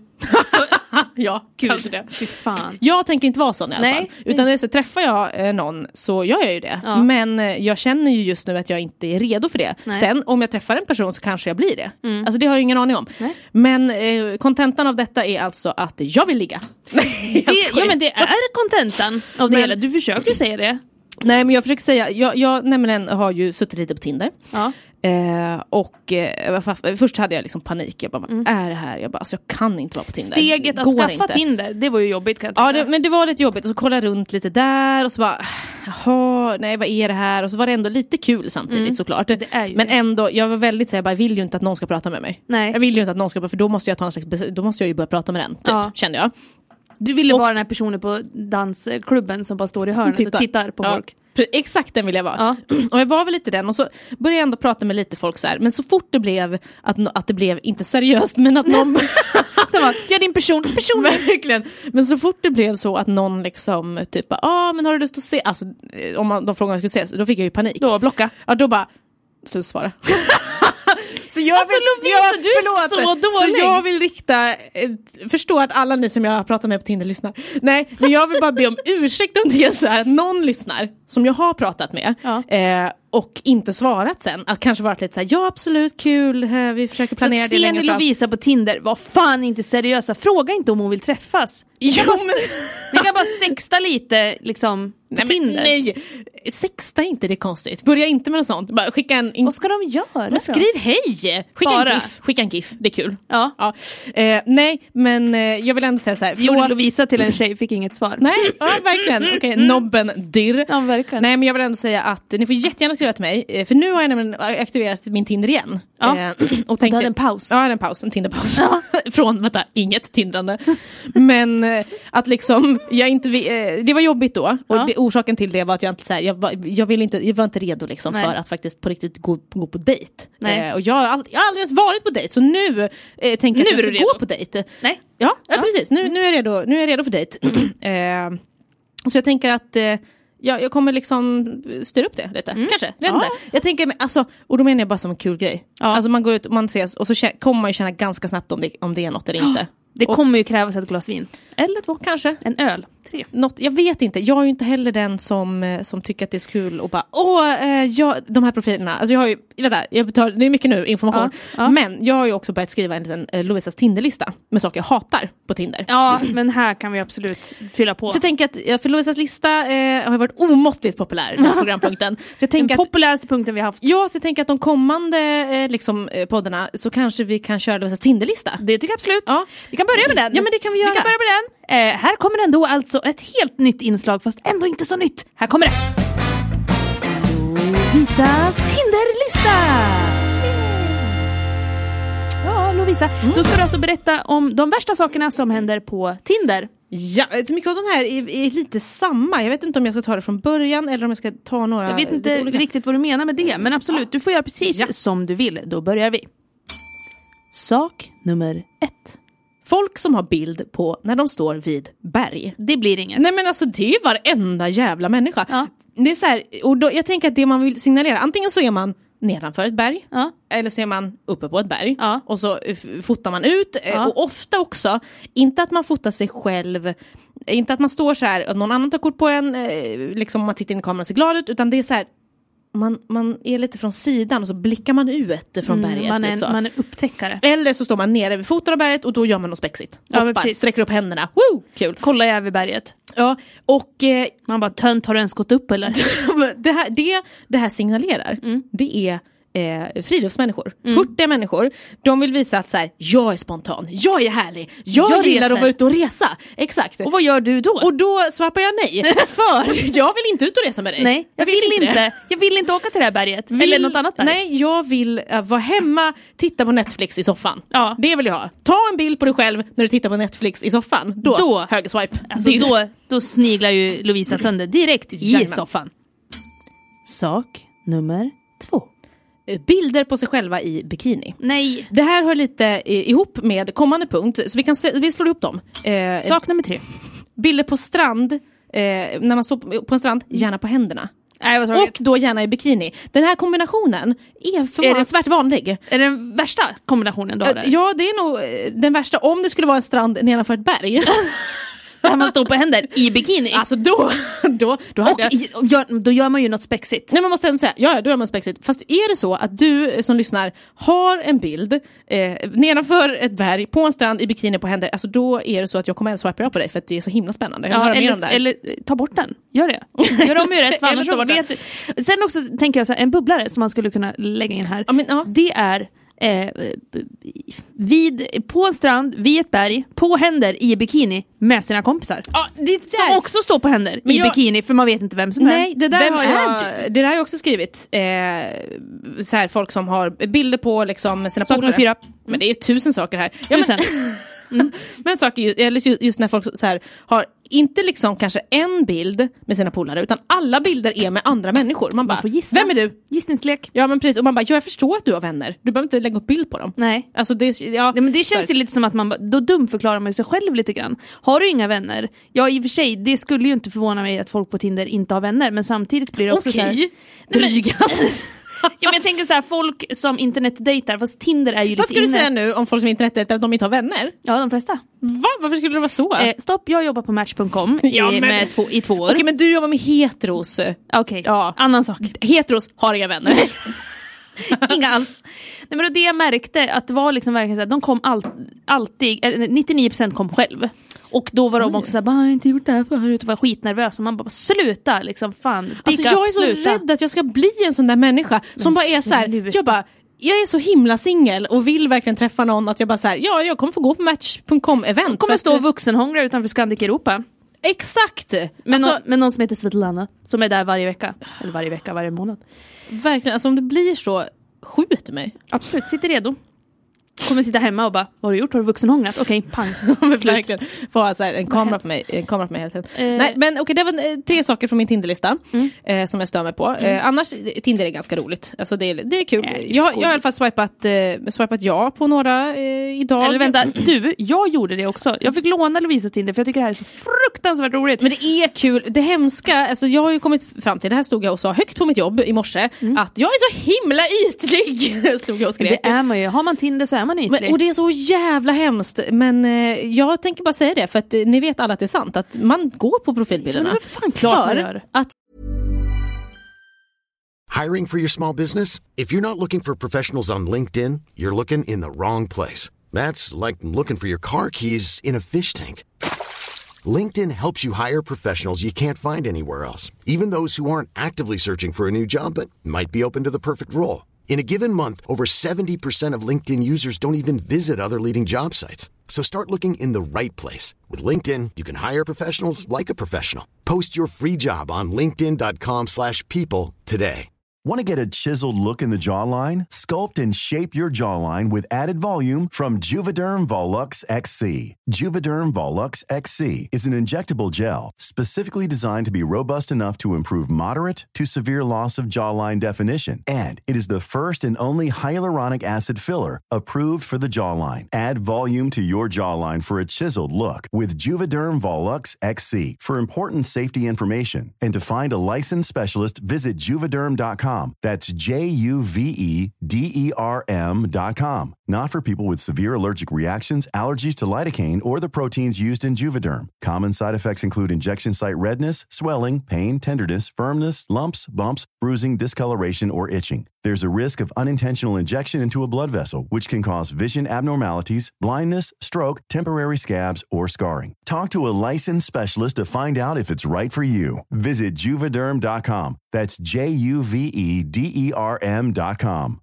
Speaker 5: Ja,
Speaker 4: Gud,
Speaker 5: kanske det.
Speaker 4: Fy fan.
Speaker 5: Jag tänker inte vara sån i alla
Speaker 4: Nej.
Speaker 5: fall. Utan det är så, träffar jag eh, någon så gör jag ju det. Ja. Men eh, jag känner ju just nu att jag inte är redo för det. Nej. Sen om jag träffar en person så kanske jag blir det. Mm. Alltså det har jag ingen aning om. Nej. Men eh, kontentan av detta är alltså att jag vill ligga.
Speaker 4: det, ja, men det är kontentan av det men, hela. Du försöker ju säga det.
Speaker 5: Nej, men jag försöker säga, jag, jag nämligen har ju suttit lite på Tinder. Ja. Eh, och eh, först hade jag liksom panik. Jag bara, mm. är det här? Jag bara, alltså jag kan inte vara på Tinder.
Speaker 4: Steget att
Speaker 5: Går
Speaker 4: skaffa
Speaker 5: inte.
Speaker 4: Tinder, det var ju jobbigt kan jag
Speaker 5: tänka. Ja, det, men det var lite jobbigt. Och så kolla runt lite där och så bara, jaha, nej vad är det här? Och så var det ändå lite kul samtidigt mm. såklart.
Speaker 4: Det är ju
Speaker 5: men
Speaker 4: det.
Speaker 5: Ändå, jag var väldigt så jag bara vill ju inte att någon ska prata med mig.
Speaker 4: Nej.
Speaker 5: Jag vill ju inte att någon ska, för då måste jag ta en slags, då måste jag ju börja prata med den typ, ja. Kände jag.
Speaker 4: Du ville
Speaker 5: och,
Speaker 4: vara den här personen på dansklubben som bara står i hörnet tittar. och tittar på
Speaker 5: ja.
Speaker 4: folk.
Speaker 5: Exakt den vill jag vara.
Speaker 4: Ja.
Speaker 5: Och jag var väl lite den. Och så började jag ändå prata med lite folk så här. Men så fort det blev att, att det blev inte seriöst, men att någon
Speaker 4: det var, jag är din person, person.
Speaker 5: Verkligen. Men så fort det blev så att någon liksom typ, ja ah, men har du lust att se? Alltså om man, de frågade om jag skulle ses, då fick jag ju panik.
Speaker 4: Då blocka.
Speaker 5: Ja, då bara sluta svara. Så jag
Speaker 4: alltså
Speaker 5: vill,
Speaker 4: Lovisa,
Speaker 5: jag,
Speaker 4: du är
Speaker 5: förlåt,
Speaker 4: så dålig.
Speaker 5: Så jag vill rikta, eh, förstå att alla ni som jag har pratat med på Tinder lyssnar. Nej, men jag vill bara be om ursäkt om det är så här att någon lyssnar som jag har pratat med
Speaker 4: ja.
Speaker 5: eh, och inte svarat sen. Att kanske varit lite så här, ja absolut, kul, vi försöker planera
Speaker 4: så
Speaker 5: det längre
Speaker 4: fram. Så ser ni Lovisa på Tinder, var fan inte seriösa. Fråga inte om hon vill träffas. Ni kan, bara, ni kan bara sexta lite liksom på
Speaker 5: nej,
Speaker 4: Tinder.
Speaker 5: Men, nej, sexta är inte det konstigt. Börja inte med något sånt. Bara skicka en... In...
Speaker 4: Vad ska de göra?
Speaker 5: Men skriv hej! Skicka
Speaker 4: bara.
Speaker 5: en gif. Skicka en gif, det är kul.
Speaker 4: Ja.
Speaker 5: ja. Eh, nej, men eh, jag vill ändå säga så här.
Speaker 4: Förlåt. Gjorde Lovisa till en tjej, fick inget svar.
Speaker 5: Nej, ja, verkligen. Okej, okay, nobben dirr.
Speaker 4: Ja, verkligen.
Speaker 5: Nej, men jag vill ändå säga att ni får jättegärna skriva till mig. För nu har jag nämligen aktiverat min Tinder igen.
Speaker 4: Ja.
Speaker 5: Eh, och tänkte,
Speaker 4: du hade en paus.
Speaker 5: Ja, en paus, en Tinderpaus. Från, vänta, inget tindrande. Men eh, att liksom, jag inte, eh, det var jobbigt då. Och
Speaker 4: ja.
Speaker 5: det, orsaken till det var att jag inte så här, jag var, jag ville inte, jag var inte redo liksom för att faktiskt på riktigt gå, gå på dejt. Eh, och jag har, aldrig, jag har aldrig ens varit på dejt, så nu eh, tänker jag att jag ska gå på dejt.
Speaker 4: Nej.
Speaker 5: Ja, ja, precis. Nu, nu, är jag redo, nu är jag redo för dejt. eh, så jag tänker att eh, ja, jag kommer liksom styra upp det lite. Mm. Kanske, vet
Speaker 4: ja.
Speaker 5: inte. Jag tänker, alltså, och då menar jag bara som en kul grej. Ja. Alltså man går ut och man ses och så kä- kommer man ju känna ganska snabbt om det, om det är något eller inte.
Speaker 4: Det
Speaker 5: och,
Speaker 4: kommer ju krävas ett glas vin.
Speaker 5: Eller två, kanske.
Speaker 4: En öl. Tre.
Speaker 5: Något, jag vet inte, jag är ju inte heller den som, som tycker att det är så kul och bara, åh, eh, jag, de här profilerna, alltså jag har ju, vänta, jag betar, det är mycket nu, information, ja, ja. Men jag har ju också börjat skriva en liten eh, Lovisas Tinderlista med saker jag hatar på Tinder.
Speaker 4: Ja, men här kan vi absolut fylla på.
Speaker 5: Så jag tänker att, ja, för Lovisas lista eh, har varit omåttligt populär, den här programpunkten. Så jag tänker
Speaker 4: den
Speaker 5: att,
Speaker 4: populäraste punkten vi har haft.
Speaker 5: Ja, så jag tänker att de kommande eh, liksom, eh, poddarna så kanske vi kan köra Lovisas Tinderlista.
Speaker 4: Det tycker jag absolut.
Speaker 5: Ja.
Speaker 4: Vi kan börja med den.
Speaker 5: Ja, men det kan vi göra.
Speaker 4: Vi kan börja med den. Eh, här kommer den då alltså ett helt nytt inslag, fast ändå inte så nytt. Här kommer det. Lovisas Tinderlista. Ja, Lovisa. Mm. Då ska du alltså berätta om de värsta sakerna som händer på Tinder.
Speaker 5: Ja, så mycket av de här är, är lite samma. Jag vet inte om jag ska ta det från början eller om jag ska ta några.
Speaker 4: Jag vet inte riktigt vad du menar med det, men absolut, du får göra precis ja. som du vill. Då börjar vi. Sak nummer ett.
Speaker 5: Folk som har bild på när de står vid berg.
Speaker 4: Det blir inget.
Speaker 5: Nej, men alltså det är varenda jävla människa.
Speaker 4: Ja.
Speaker 5: Det är så här, och då, jag tänker att det man vill signalera, antingen så är man nedanför ett berg,
Speaker 4: ja.
Speaker 5: eller så är man uppe på ett berg,
Speaker 4: ja.
Speaker 5: och så f- fotar man ut,
Speaker 4: ja.
Speaker 5: och ofta också, inte att man fotar sig själv, inte att man står så här, att någon annan tar kort på en, liksom man tittar in i kameran och ser glad ut, utan det är så här, Man, man är lite från sidan och så blickar man ut från mm, berget.
Speaker 4: Man är,
Speaker 5: så.
Speaker 4: man är upptäckare.
Speaker 5: Eller så står man nere vid foten av berget och då gör man något spexigt. Hoppar, ja, sträcker upp händerna. Woo! Kul.
Speaker 4: Kolla jag över berget.
Speaker 5: Ja, och eh,
Speaker 4: man bara, tönt, har du ens gått upp eller?
Speaker 5: det, här, det, det här signalerar, mm. det är eh, friluftsmänniskor. Mm. Hurtiga människor. De vill visa att så här, jag är spontan, jag är härlig, jag, jag gillar reser. Att vara ute och resa. Exakt.
Speaker 4: Och vad gör du då?
Speaker 5: Och då svarar jag nej. För jag vill inte ut och resa med dig.
Speaker 4: Nej, jag, jag vill, vill inte. inte. Jag vill inte åka till det här berget. Vill, eller något annat berg.
Speaker 5: Nej, jag vill uh, vara hemma, titta på Netflix i soffan. Ja. Det vill jag ha. Ta en bild på dig själv när du tittar på Netflix i soffan. Då, då högerswipe.
Speaker 4: Alltså då, då sniglar ju Lovisa sönder direkt i Jajamän. soffan. Sak nummer två.
Speaker 5: Bilder på sig själva i bikini.
Speaker 4: Nej.
Speaker 5: Det här hör lite ihop med kommande punkt, så vi kan vi slår ihop dem.
Speaker 4: Eh, Sak nummer tre.
Speaker 5: Bilder på strand, eh, när man står på en strand, gärna på händerna.
Speaker 4: Nej, vad
Speaker 5: och då gärna i bikini. Den här kombinationen är förvånansvärt vanlig.
Speaker 4: Är det den värsta kombinationen då? Där?
Speaker 5: Ja, det är nog den värsta om det skulle vara en strand nedanför ett berg.
Speaker 4: Där man står på händer i bikini.
Speaker 5: Alltså då då då,
Speaker 4: och jag... gör, då gör man ju något spexigt.
Speaker 5: Nej, man måste ändå säga, ja, då gör man spexigt. Fast är det så att du som lyssnar har en bild eh, nedanför ett berg på en strand i bikini på händer, alltså då är det så att jag kommer att swipa på dig för att det är så himla spännande. Jag
Speaker 4: ja, eller, eller ta bort den. Gör det. Gör om rätt, för annars så vet du. Sen också tänker jag så här, en bubblare som man skulle kunna lägga in här.
Speaker 5: Ja, men, ja.
Speaker 4: Det är eh, vid, på en strand, vid ett berg, på händer i bikini med sina kompisar.
Speaker 5: Ja, det
Speaker 4: som också står på händer
Speaker 5: Men
Speaker 4: i
Speaker 5: jag-
Speaker 4: bikini, för man vet inte vem som
Speaker 5: Nej,
Speaker 4: är.
Speaker 5: det där
Speaker 4: vem
Speaker 5: har
Speaker 4: är
Speaker 5: jag,
Speaker 4: du?
Speaker 5: det där har jag också skrivit. Eh, så här, folk som har bilder på liksom, sina
Speaker 4: Sak nummer
Speaker 5: polare.
Speaker 4: fyra.
Speaker 5: Men det är tusen saker här. Ja,
Speaker 4: Tusen.
Speaker 5: Men, men saker, ju- eller just, just när folk så här, har inte liksom kanske en bild med sina polare, utan alla bilder är med andra människor. Man bara,
Speaker 4: får gissa.
Speaker 5: vem är du?
Speaker 4: Gissningslek.
Speaker 5: Ja men precis, och man bara, ja, jag förstår att du har vänner. Du behöver inte lägga upp bild på dem.
Speaker 4: Nej.
Speaker 5: Alltså det, ja,
Speaker 4: Nej, men det känns
Speaker 5: så-
Speaker 4: ju lite som att man ba- då dumförklarar man sig själv lite grann. Har du inga vänner? Ja, i och för sig, det skulle ju inte förvåna mig att folk på Tinder inte har vänner, men samtidigt blir det också så här...
Speaker 5: Okej, drygast.
Speaker 4: Ja, men jag tänker så här, folk som internetdejtar, fast Tinder är ju
Speaker 5: Vad
Speaker 4: lite
Speaker 5: ska du
Speaker 4: inne.
Speaker 5: säga nu om folk som internetdejtar att de inte har vänner?
Speaker 4: Ja, de flesta.
Speaker 5: Va? Varför skulle det vara så?
Speaker 4: Eh, stopp, jag jobbar på match punkt com
Speaker 5: Ja,
Speaker 4: i,
Speaker 5: men-
Speaker 4: med två, i två år.
Speaker 5: Okej, men du jobbar med heteros.
Speaker 4: Okej,
Speaker 5: Ja.
Speaker 4: annan sak.
Speaker 5: Heteros har inga vänner.
Speaker 4: Inga alls. Nej, men då det jag märkte, att det var liksom verkligen så här, de kom all, alltid, eller nittionio procent kom själv. Och då var de också såhär, bara, jag har inte gjort det här förut, och var skitnervös. Och man bara, sluta liksom, fan, speak
Speaker 5: Alltså
Speaker 4: up,
Speaker 5: jag är så
Speaker 4: sluta.
Speaker 5: rädd att jag ska bli en sån där människa som bara är så här,
Speaker 4: sluta.
Speaker 5: jag bara, jag är så himla singel och vill verkligen träffa någon att jag bara så här, ja, jag kommer få gå på match punkt com event.
Speaker 4: Kommer
Speaker 5: för
Speaker 4: stå
Speaker 5: att-
Speaker 4: vuxenhångla utanför Scandic Europa.
Speaker 5: Exakt!
Speaker 4: Med,
Speaker 5: Alltså,
Speaker 4: nå- med någon som heter Svetlana, som är där varje vecka. Eller varje vecka, varje månad.
Speaker 5: verkligen, alltså om det blir så, skjut mig.
Speaker 4: Absolut, sitter redo. Kommer sitta hemma och bara, vad har du gjort? Har du vuxenhånglat? Okej, pang.
Speaker 5: Men
Speaker 4: Slut.
Speaker 5: verkligen, få ha så här, en kamera
Speaker 4: hemskt.
Speaker 5: på mig, en kamera på mig hela tiden.
Speaker 4: Eh.
Speaker 5: Nej, men okej, det var eh, tre saker från min Tinderlista
Speaker 4: Mm.
Speaker 5: eh, som jag stör mig på. Eh, annars, eh, Tinder är ganska roligt. Alltså det är, det är kul.
Speaker 4: Ja, det är
Speaker 5: jag, jag har
Speaker 4: skoj.
Speaker 5: i alla fall swipat, eh, swipat ja på några eh, idag.
Speaker 4: Eller vänta, du, jag gjorde det också. Jag fick låna Lovisa Tinder för jag tycker det här är så fruktansvärt roligt.
Speaker 5: Men det är kul. Det hemska, alltså jag har ju kommit fram till, det här stod jag och sa högt på mitt jobb i morse, att jag är så himla ytlig. Stod jag och skrek.
Speaker 4: det är man ju. Har man Tinder så är man ytlig.
Speaker 5: Men, och det är så jävla hemskt. Men eh, jag tänker bara säga det, för att eh, ni vet alla att det är sant. Att man går på profilbilderna.
Speaker 4: Men det är för fan klart man
Speaker 5: för
Speaker 4: gör.
Speaker 5: att
Speaker 2: Hiring for your small business? If you're not looking for professionals on LinkedIn, you're looking in the wrong place. That's like looking for your car keys in a fish tank. LinkedIn helps you hire professionals you can't find anywhere else, even those who aren't actively searching for a new job but might be open to the perfect role. In a given month, over seventy percent of LinkedIn users don't even visit other leading job sites. So start looking in the right place. With LinkedIn, you can hire professionals like a professional. Post your free job on linkedin dot com slash people today.
Speaker 6: Want to get a chiseled look in the jawline? Sculpt and shape your jawline with added volume from Juvederm Volux X C. Juvederm Volux X C is an injectable gel specifically designed to be robust enough to improve moderate to severe loss of jawline definition. And it is the first and only hyaluronic acid filler approved for the jawline. Add volume to your jawline for a chiseled look with Juvederm Volux X C. For important safety information and to find a licensed specialist, visit juvederm dot com. That's J U V E D E R M dot com. Not for people with severe allergic reactions, allergies to lidocaine, or the proteins used in Juvederm. Common side effects include injection site redness, swelling, pain, tenderness, firmness, lumps, bumps, bruising, discoloration, or itching. There's a risk of unintentional injection into a blood vessel, which can cause vision abnormalities, blindness, stroke, temporary scabs, or scarring. Talk to a licensed specialist to find out if it's right for you. Visit juvederm dot com. That's J U V E D E R M dot com.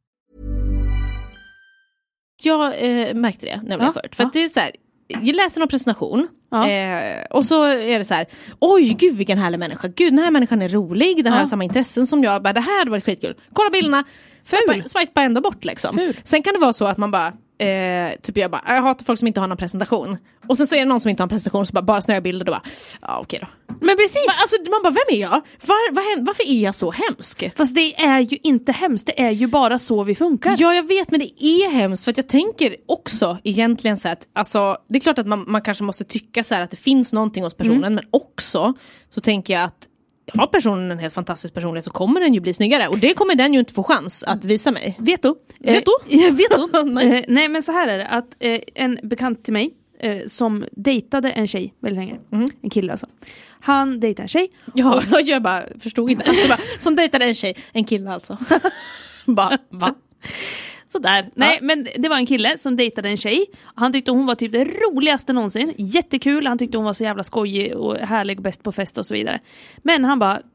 Speaker 5: jag eh, märkte det nämligen
Speaker 4: Ja,
Speaker 5: förut. För
Speaker 4: ja.
Speaker 5: att det är så här, jag läser någon presentation
Speaker 4: Ja.
Speaker 5: eh, och så är det så här, oj gud vilken härlig människa, gud den här människan är rolig, den
Speaker 4: Ja.
Speaker 5: har samma intressen som jag, bara, det här hade varit skitkul, kolla bilderna,
Speaker 4: Ful.
Speaker 5: swipa ändå bort liksom.
Speaker 4: Ful.
Speaker 5: Sen kan det vara så att man bara Eh, typ jag bara, jag hatar folk som inte har någon presentation. Och sen så är det någon som inte har en presentation, så bara, bara snöa bilder, då bara, ja okej då.
Speaker 4: Men precis!
Speaker 5: Men, alltså, man bara, vem är jag? Var, var, varför är jag så hemsk?
Speaker 4: Fast det är ju inte hemskt, det är ju bara så vi funkar.
Speaker 5: Ja, jag vet, men det är hemskt. För att jag tänker också egentligen så att, alltså, det är klart att man, man kanske måste tycka så här att det finns någonting hos personen,
Speaker 4: Mm.
Speaker 5: men också så tänker jag att har personen en helt fantastisk personlighet så kommer den ju bli snyggare. Och det kommer den ju inte få chans att visa mig.
Speaker 4: Veto.
Speaker 5: Veto?
Speaker 4: Eh, veto.
Speaker 5: Nej.
Speaker 4: Eh, nej men så här är det, att eh, en bekant till mig eh, som dejtade en tjej väldigt länge, en kille alltså. Han dejtade en tjej.
Speaker 5: Ja, jag bara förstod inte. Jag bara, som dejtade en tjej, en kille alltså. bara, va?
Speaker 4: Sådär. Nej, men det var en kille som dejtade en tjej. Han tyckte hon var typ det roligaste någonsin. Jättekul. Han tyckte hon var så jävla skojig och härlig och bäst på fest och så vidare. Men han bara,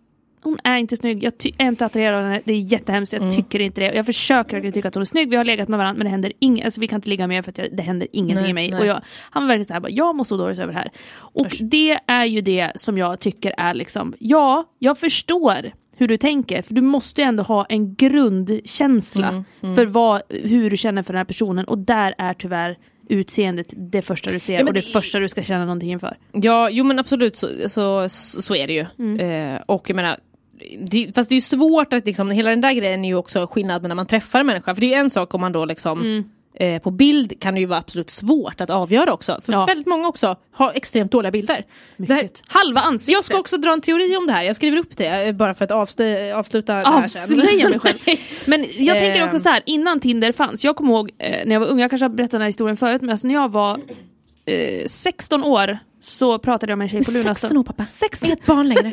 Speaker 4: hon är inte snygg. Jag ty- är inte attraherad av henne. Det är jättehemskt. Jag mm. tycker inte det. Jag försöker att tycka att hon är snygg. Vi har legat med varandra, men det händer inget. Alltså vi kan inte ligga med för att jag, det händer ingenting nej, i mig. Nej. Och jag, han var verkligen så här, bara, jag mår så dåligt över det här. Och Usch. det är ju det som jag tycker är liksom, ja, jag förstår hur du tänker. För du måste ju ändå ha en grundkänsla mm, mm. för vad, hur du känner för den här personen. Och där är tyvärr utseendet det första du ser ja, och det, det första du ska känna någonting inför. Ja, jo men absolut så, så, så är det ju. Mm. Eh, och jag menar, det, fast det är ju svårt att liksom, hela den där grejen är ju också skillnad med när man träffar en människa. För det är en sak om man då liksom mm. eh, på bild kan det ju vara absolut svårt att avgöra också. För ja. väldigt många också har extremt dåliga bilder. Här, halva ansiktet. Jag ska också dra en teori om det här. Jag skriver upp det bara för att avsl- avsluta avslöja mig själv. Men jag tänker också så här, innan Tinder fanns, jag kommer ihåg eh, när jag var ung, jag kanske har berättat den här historien förut, men alltså när jag var eh, sexton år så pratade jag med en tjej på Lunarstorm.
Speaker 5: sexton år pappa,
Speaker 4: sexton
Speaker 5: Inget barn längre.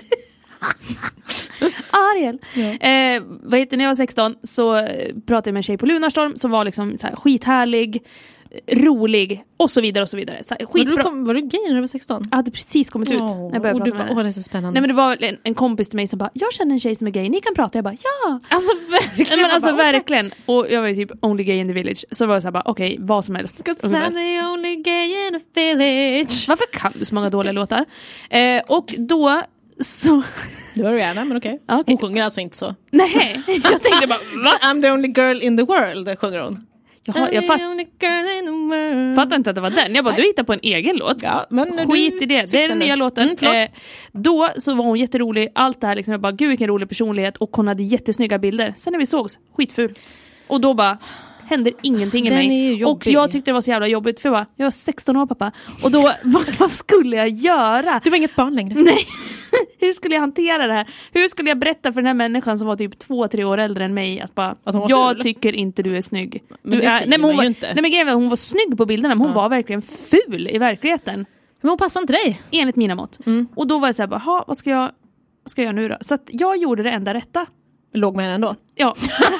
Speaker 4: Ariel. Ja. Eh, vad heter, när jag var sexton så pratade jag med en tjej på Lunarstorm som var liksom så här skithärlig, rolig och så vidare och så vidare. Så här, skitbra.
Speaker 5: Var du, kom, var du gay när du var sexton?
Speaker 4: Jag hade precis kommit ut.
Speaker 5: Oh,
Speaker 4: när jag började
Speaker 5: och du
Speaker 4: prata
Speaker 5: bara, åh det är så spännande.
Speaker 4: Nej men det var en, en kompis till mig som bara, jag känner en tjej som är gay, ni kan prata. Jag bara, ja.
Speaker 5: Alltså verkligen.
Speaker 4: Nej, men alltså bara, verkligen. Och jag var ju typ only gay in the village. Så var jag så här bara, okej, okay, vad som helst.
Speaker 5: Cause I'm the only gay in the village.
Speaker 4: Varför kan du så många dåliga låtar? Eh, och då så...
Speaker 5: Det var Rihanna, men okej. Okay. Okay. Hon sjunger alltså inte så.
Speaker 4: Nej, jag tänkte bara, va?
Speaker 5: I'm the only girl in the world, sjunger hon.
Speaker 4: Jaha, jag fatt... fattar inte att det var den. Jag bara, du hittar på en egen låt.
Speaker 5: Ja, men
Speaker 4: skit i det. Det är den nya låten. Mm, eh, då så var hon jätterolig. Allt det här liksom, jag bara, gud vilken rolig personlighet. Och hon hade jättesnygga bilder. Sen när vi sågs, skitful. Och då bara... händer ingenting i
Speaker 5: den
Speaker 4: mig. Och jag tyckte det var så jävla jobbigt. För jag, bara, jag var sexton år pappa. Och då, vad, vad skulle jag göra?
Speaker 5: Du var inget barn längre.
Speaker 4: Nej. Hur skulle jag hantera det här? Hur skulle jag berätta för den här människan som var typ två, tre år äldre än mig att bara, att jag ful. tycker inte du är snygg.
Speaker 5: Men
Speaker 4: du
Speaker 5: är,
Speaker 4: nej, men hon var,
Speaker 5: inte.
Speaker 4: Nej men grejen var, hon var snygg på bilderna, men hon ja. var verkligen ful i verkligheten.
Speaker 5: Men hon passar inte dig.
Speaker 4: Enligt mina mått. Mm. Och då var jag så här, bara, ha, vad ska jag, vad ska jag göra nu då? Så att jag gjorde det enda rätta.
Speaker 5: Låg med henne ändå?
Speaker 4: Ja.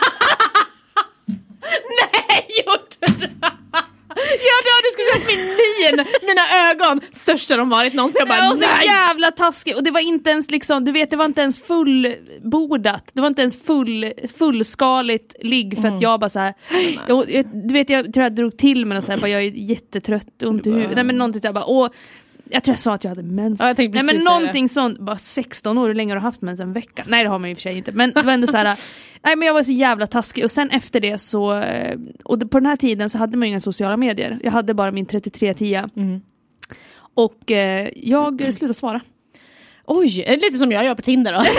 Speaker 5: Nej, gjorde du? Ja, du skulle sett min min, mina ögon största de varit någonsin. Jag bara,
Speaker 4: det var så nej. jävla taskigt. Och det var inte ens liksom, du vet, det var inte ens fullbordat. Det var inte ens full, fullskaligt ligg för mm. att jag bara så här, jag, jag, du vet, jag tror jag drog till mig och så här, bara, jag är jättetrött, ont i huvudet. Nej men någonting så här, bara, åh, jag tror jag sa att jag hade mens.
Speaker 5: Ja, jag
Speaker 4: nej men någonting sånt, bara sexton år, hur länge har du haft mens? En vecka? Nej det har man ju i och för sig inte. Men det var ändå så här, nej men jag var så jävla taskig. Och sen efter det så, och på den här tiden så hade man ju inga sociala medier. Jag hade bara min trettiotre tio. Mm. Och eh, jag mm. slutade svara.
Speaker 5: Oj, är det lite som jag gör på Tinder då?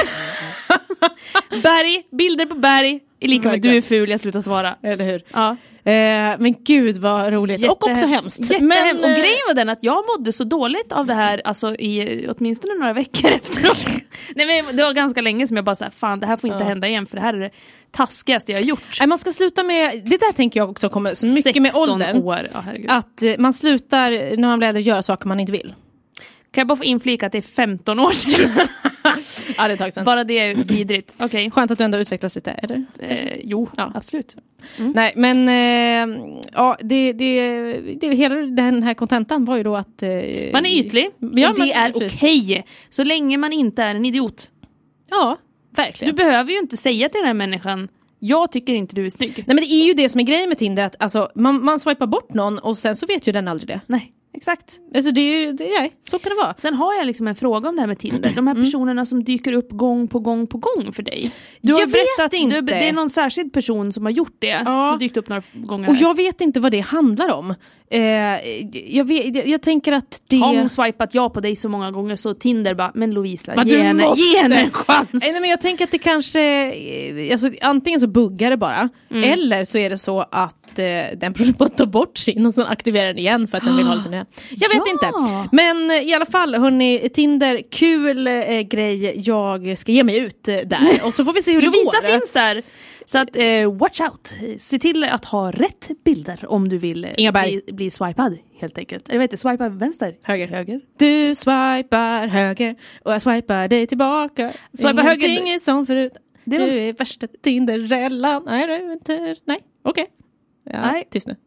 Speaker 4: Berg, bilder på berg är lika med du är ful, jag slutar svara.
Speaker 5: Eller hur?
Speaker 4: Ja.
Speaker 5: Eh, men gud vad roligt. Jättehemskt. Och också hemskt.
Speaker 4: Men, och grejen var den att jag mådde så dåligt av det här, alltså i åtminstone några veckor efteråt. Nej, men det var ganska länge som jag bara sa, fan det här får inte ja. hända igen, för det här är det taskigaste jag har gjort.
Speaker 5: Nej, man ska sluta med, det där tänker jag också kommer så mycket med åldern.
Speaker 4: År. Ja,
Speaker 5: att eh, man slutar när man blir äldre göra saker man inte vill.
Speaker 4: Kan jag bara få inflika att det är femton år sedan?
Speaker 5: Ja, det är ett tag sedan.
Speaker 4: Bara det är vidrigt. Okay.
Speaker 5: Skönt att du ändå utvecklas lite, eller?
Speaker 4: Eh, jo, ja. absolut.
Speaker 5: Mm. Nej, men eh, ja, det, det, det, hela den här kontentan var ju då att... Eh,
Speaker 4: man är ytlig, ja, och det är okej. Okay, så länge man inte är en idiot.
Speaker 5: Ja, verkligen.
Speaker 4: Du behöver ju inte säga till den här människan, jag tycker inte du är snygg.
Speaker 5: Nej, men det är ju det som är grejen med Tinder, att alltså, man, man swipar bort någon och sen så vet ju den aldrig det.
Speaker 4: Nej. Exakt.
Speaker 5: Alltså det är ju, det, nej, så kan det vara.
Speaker 4: Sen har jag liksom en fråga om det här med Tinder. De här personerna mm. som dyker upp gång på gång på gång för dig. Du har
Speaker 5: jag
Speaker 4: berättat,
Speaker 5: vet inte.
Speaker 4: Du, det är någon särskild person som har gjort det.
Speaker 5: Ja.
Speaker 4: Och dykt upp några gånger.
Speaker 5: Och jag vet inte vad det handlar om. Eh, jag, vet, jag, jag tänker att det...
Speaker 4: Har hon swipat ja på dig så många gånger så Tinder bara, men Lovisa,
Speaker 5: men
Speaker 4: ge, henne,
Speaker 5: måste...
Speaker 4: ge henne en chans.
Speaker 5: Nej, men jag tänker att det kanske... Alltså, antingen så buggar det bara. Mm. Eller så är det så att den personen tar bort sin och så aktiverar den igen för att den vill ha lite nya. Jag vet ja. inte. Men i alla fall, hörni, Tinder, kul eh, grej. Jag ska ge mig ut eh, där. Och så får vi se hur det
Speaker 4: Lovisa
Speaker 5: går.
Speaker 4: finns där. Så att, eh, watch out. Se till att ha rätt bilder om du vill eh, bli, bli swipad, helt enkelt. Eller vet du, swipa vänster.
Speaker 5: Höger.
Speaker 4: höger.
Speaker 5: Du swipar höger och jag swipar dig tillbaka.
Speaker 4: Swipa höger.
Speaker 5: Ingenting är som förut. Du är värsta Tinderellan. Nej, du är inte... Nej, okej. Okay. Ja, nej, tyst nu.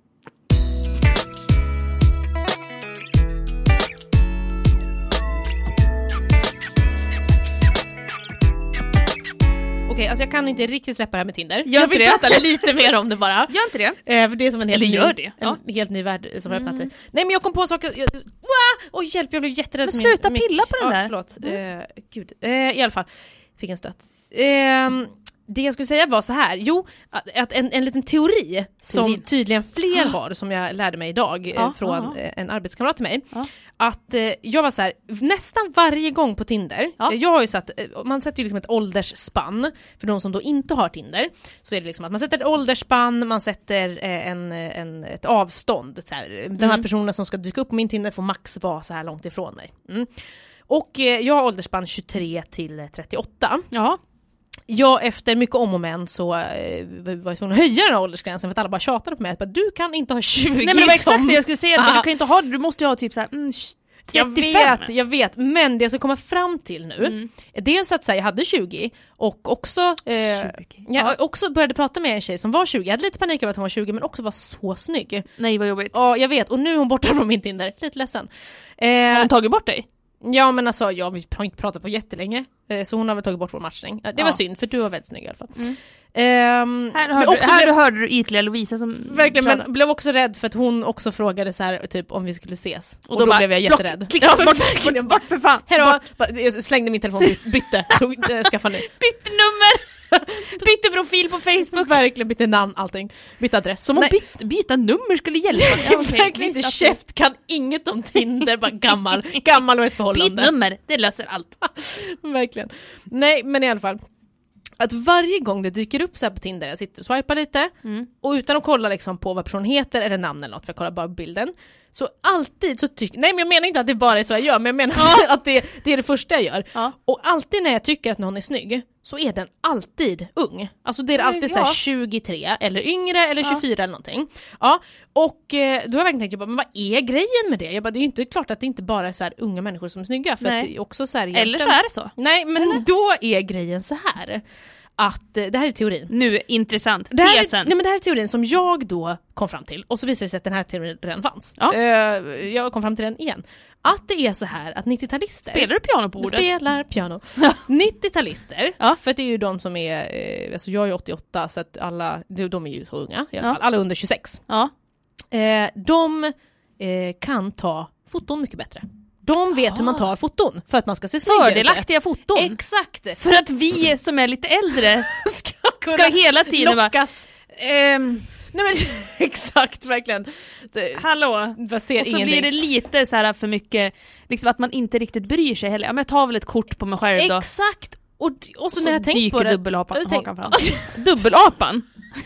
Speaker 5: okay, alltså jag kan inte riktigt släppa det här med Tinder.
Speaker 4: Gör
Speaker 5: jag vill
Speaker 4: det.
Speaker 5: prata lite mer om det bara.
Speaker 4: Gör inte det?
Speaker 5: Eh, för det är som en helt,
Speaker 4: Eller
Speaker 5: ny,
Speaker 4: gör det. Ja.
Speaker 5: en helt ny värld som har öppnat sig. Nej, men jag kom på saker... Jag, wow! Åh, hjälp, jag blev jätterädd.
Speaker 4: Men
Speaker 5: för
Speaker 4: sluta
Speaker 5: min,
Speaker 4: pilla på den
Speaker 5: ja,
Speaker 4: där.
Speaker 5: Förlåt. Mm. Eh, gud. Eh, I alla fall. Fick en stöt. Eh, det jag skulle säga var så här. Jo, att, att en, en liten teori som
Speaker 4: Teorin.
Speaker 5: tydligen fler har, som jag lärde mig idag
Speaker 4: Ja,
Speaker 5: eh, från
Speaker 4: ja, ja.
Speaker 5: eh, en arbetskamrat till mig.
Speaker 4: Ja.
Speaker 5: Att eh, jag var så här, nästan varje gång på Tinder,
Speaker 4: Ja.
Speaker 5: eh, jag har ju satt, eh, man sätter ju liksom ett åldersspann för de som då inte har Tinder, så är det liksom att man sätter ett åldersspann, man sätter eh, en, en, ett avstånd, så här, mm. de här personerna som ska dyka upp på min Tinder får max vara så här långt ifrån mig. Mm. Och eh, jag har åldersspann tjugotre till trettioåtta.
Speaker 4: Ja.
Speaker 5: Ja, efter mycket om och men så eh, var jag tvungen att höja den här åldersgränsen för att alla bara tjatade på mig att bara, du kan inte ha tjugo.
Speaker 4: Nej, men det var exakt
Speaker 5: som...
Speaker 4: det jag skulle säga, men du kan inte ha, du måste ju ha typ så här, mm,
Speaker 5: Jag
Speaker 4: trettiofem.
Speaker 5: vet, jag vet, men det jag ska komma fram till nu mm. är dels att säga jag hade tjugo och också, eh,
Speaker 4: tjugo.
Speaker 5: jag också började prata med en tjej som var tjugo. Jag hade lite panik över att hon var tjugo men också var så snygg.
Speaker 4: Nej, vad jobbigt.
Speaker 5: Ja, jag vet, och nu är hon borta från min Tinder, lite ledsen. Eh,
Speaker 4: Har hon tagit bort dig?
Speaker 5: Ja, men alltså, jag har inte pratat på jättelänge, eh, så hon har väl tagit bort vår matchning. Det var
Speaker 4: Ja.
Speaker 5: synd, för du var väldigt snygg i alla fall.
Speaker 4: Mm.
Speaker 5: Um,
Speaker 4: Här, hörde,
Speaker 5: också
Speaker 4: här
Speaker 5: blev,
Speaker 4: hörde du ytliga Lovisa som...
Speaker 5: verkligen,
Speaker 4: klarade.
Speaker 5: men blev också rädd för att hon också frågade så här, typ om vi skulle ses. Och,
Speaker 4: Och
Speaker 5: då,
Speaker 4: då bara,
Speaker 5: blev jag jätterädd.
Speaker 4: block, klicka, bort, bort, bort för fan.
Speaker 5: Hejdå! Jag slängde min telefon, bytte, tog, äh, skaffade ny.
Speaker 4: Bytte nummer! Bytte profil på Facebook.
Speaker 5: Verkligen, bytte namn, allting. Bytte adress.
Speaker 4: Som om byt, byta nummer skulle hjälpa.
Speaker 5: Ja, okay, verkligen inte, käft kan inget om Tinder, bara gammal, gammal och ett förhållande.
Speaker 4: Byt nummer, det löser allt.
Speaker 5: Verkligen. Nej, men i alla fall. Att varje gång det dyker upp så här på Tinder, jag sitter och swipar lite mm. och utan att kolla liksom på vad personen heter eller namn eller något, för jag kollar bara bilden, så alltid så tycker, nej men jag menar inte att det bara är så jag gör, men jag menar ja. att det, det är det första jag gör. Ja. Och alltid när jag tycker att någon är snygg så är den alltid ung. Alltså det är alltid ja. så här tjugotre eller yngre eller tjugofyra ja. eller någonting. Ja, och eh, då har jag verkligen tänkt, jag bara, men vad är grejen med det? Jag bara, det är inte klart att det inte bara är så här unga människor som är snygga, för nej. att det är också så här egentligen...
Speaker 4: Eller så är det så.
Speaker 5: Nej, men eller? Då är grejen så här att, det här är teorin.
Speaker 4: Nu, intressant.
Speaker 5: Det här,
Speaker 4: Tesen.
Speaker 5: nej, men det här är teorin som jag då kom fram till. Och så visade det sig att den här teorin redan fanns.
Speaker 4: Ja.
Speaker 5: Uh, jag kom fram till den igen. Att det är så här att nittio-talister...
Speaker 4: Spelar du piano på bordet?
Speaker 5: Spelar piano. nittio-talister, ja. för det är ju de som är... Eh, alltså jag är åttioåtta, så att alla... De är ju så unga i alla
Speaker 4: ja.
Speaker 5: fall. Alla under tjugosex.
Speaker 4: Ja.
Speaker 5: Eh, de eh, kan ta foton mycket bättre. De vet ah. hur man tar foton för att man ska se snygg ut.
Speaker 4: Fördelaktiga foton.
Speaker 5: Exakt.
Speaker 4: För att vi som är lite äldre ska, ska hela tiden
Speaker 5: lockas.
Speaker 4: Ehm,
Speaker 5: nej men exakt, verkligen. Det,
Speaker 4: hallå.
Speaker 5: Jag ser
Speaker 4: och så
Speaker 5: ingenting.
Speaker 4: blir det lite så här för mycket, liksom att man inte riktigt bryr sig heller. Ja, men jag tar väl ett kort på mig själv då.
Speaker 5: Exakt. Och, och så,
Speaker 4: och
Speaker 5: när jag tänker på det.
Speaker 4: Dubbelapan
Speaker 5: tänk,
Speaker 4: fram. Dubbelapan?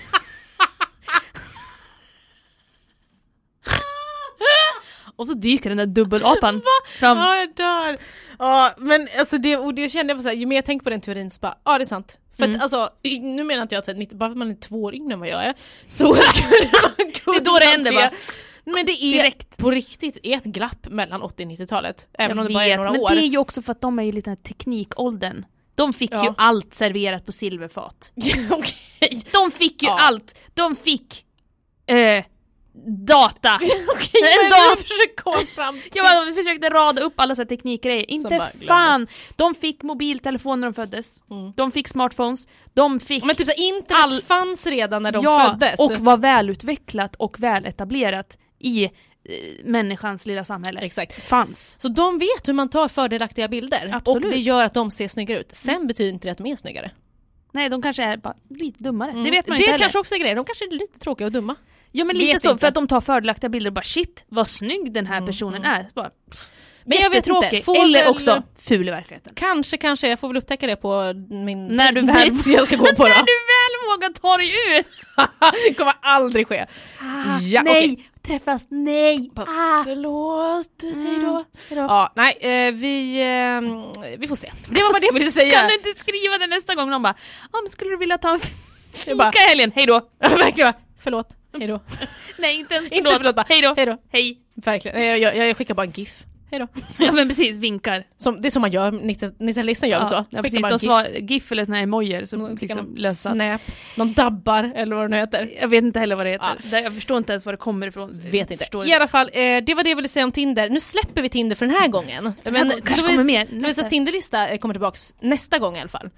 Speaker 4: Och så dyker den där dubbelapan fram.
Speaker 5: Ja, jag dör. Ja, men alltså det, och det kände jag på så här, ju mer jag tänker på den teorin så bara, ja det är sant. För mm. att alltså, nu menar inte jag att bara för att man är två år yngre än vad jag är, så skulle man kunna...
Speaker 4: Det är då det händer va?
Speaker 5: Men det är direkt på riktigt ett glapp mellan åttio och nittio-talet. Även
Speaker 4: jag
Speaker 5: om det bara är några
Speaker 4: men
Speaker 5: år.
Speaker 4: Men det är ju också för att de är ju lite teknikåldern. De fick ja. ju allt serverat på silverfat.
Speaker 5: Okay.
Speaker 4: De fick ju ja. allt. De fick... Eh, data.
Speaker 5: Okej, okay, men de försökte komma fram till.
Speaker 4: Ja, men de försökte rada upp alla så här teknikgrejer. Inte fan. De fick mobiltelefoner när de föddes. Mm. De fick smartphones. De fick...
Speaker 5: Men typ så internet all... fanns redan när de
Speaker 4: ja,
Speaker 5: föddes.
Speaker 4: och var välutvecklat och väletablerat i eh, människans lilla samhälle.
Speaker 5: Exakt.
Speaker 4: Fanns.
Speaker 5: Så de vet hur man tar fördelaktiga bilder.
Speaker 4: Absolut.
Speaker 5: Och det gör att de ser snyggare ut. Sen mm. betyder inte det att de är snyggare.
Speaker 4: Nej, de kanske är bara lite dummare.
Speaker 5: Mm.
Speaker 4: Det vet man
Speaker 5: det
Speaker 4: inte
Speaker 5: Det kanske
Speaker 4: heller.
Speaker 5: också är grejer. De kanske är lite tråkiga och dumma.
Speaker 4: Ja, men lite så, inte. För att de tar fördelaktiga bilder och bara shit, vad snygg den här mm, personen mm. är. Bara,
Speaker 5: men jag vet inte.
Speaker 4: Får eller väl... också ful i verkligheten.
Speaker 5: Kanske, kanske. Jag får väl upptäcka det på min
Speaker 4: när du väl
Speaker 5: jag ska gå på då.
Speaker 4: När du väl vågar ta dig ut.
Speaker 5: Det kommer aldrig ske.
Speaker 4: Ah,
Speaker 5: ja,
Speaker 4: nej,
Speaker 5: okay.
Speaker 4: träffas, nej.
Speaker 5: Bara,
Speaker 4: ah.
Speaker 5: Förlåt,
Speaker 4: mm.
Speaker 5: hejdå.
Speaker 4: hejdå.
Speaker 5: Ja, nej, eh, vi, eh, vi får se. Det var bara det jag ville säga.
Speaker 4: Kan du inte skriva det nästa gång? Någon bara, ah, men skulle du vilja ta en fika i helgen? Hejdå.
Speaker 5: Verkligen, förlåt. Hejdå.
Speaker 4: Nej, inte ens
Speaker 5: förlåt. Inte förlåt, bara
Speaker 4: hejdå.
Speaker 5: Hejdå.
Speaker 4: Hej.
Speaker 5: Verkligen, jag, jag, jag skickar bara en gif. Hejdå.
Speaker 4: Ja, men precis, vinkar.
Speaker 5: Som, det är som man gör, nittio-listan gör
Speaker 4: ja,
Speaker 5: så.
Speaker 4: Ja, precis, de svar, gif eller såna här emojer som liksom lösa.
Speaker 5: Snap, någon dabbar eller vad det nu heter.
Speaker 4: Jag vet inte heller vad det heter. Ja. Jag förstår inte ens var det kommer ifrån.
Speaker 5: Vet inte. I alla fall, eh, det var det jag ville säga om Tinder. Nu släpper vi Tinder för den här gången.
Speaker 4: Men, men kanske kommer mer.
Speaker 5: Luisas Tinderlista kommer tillbaks nästa gång i alla fall.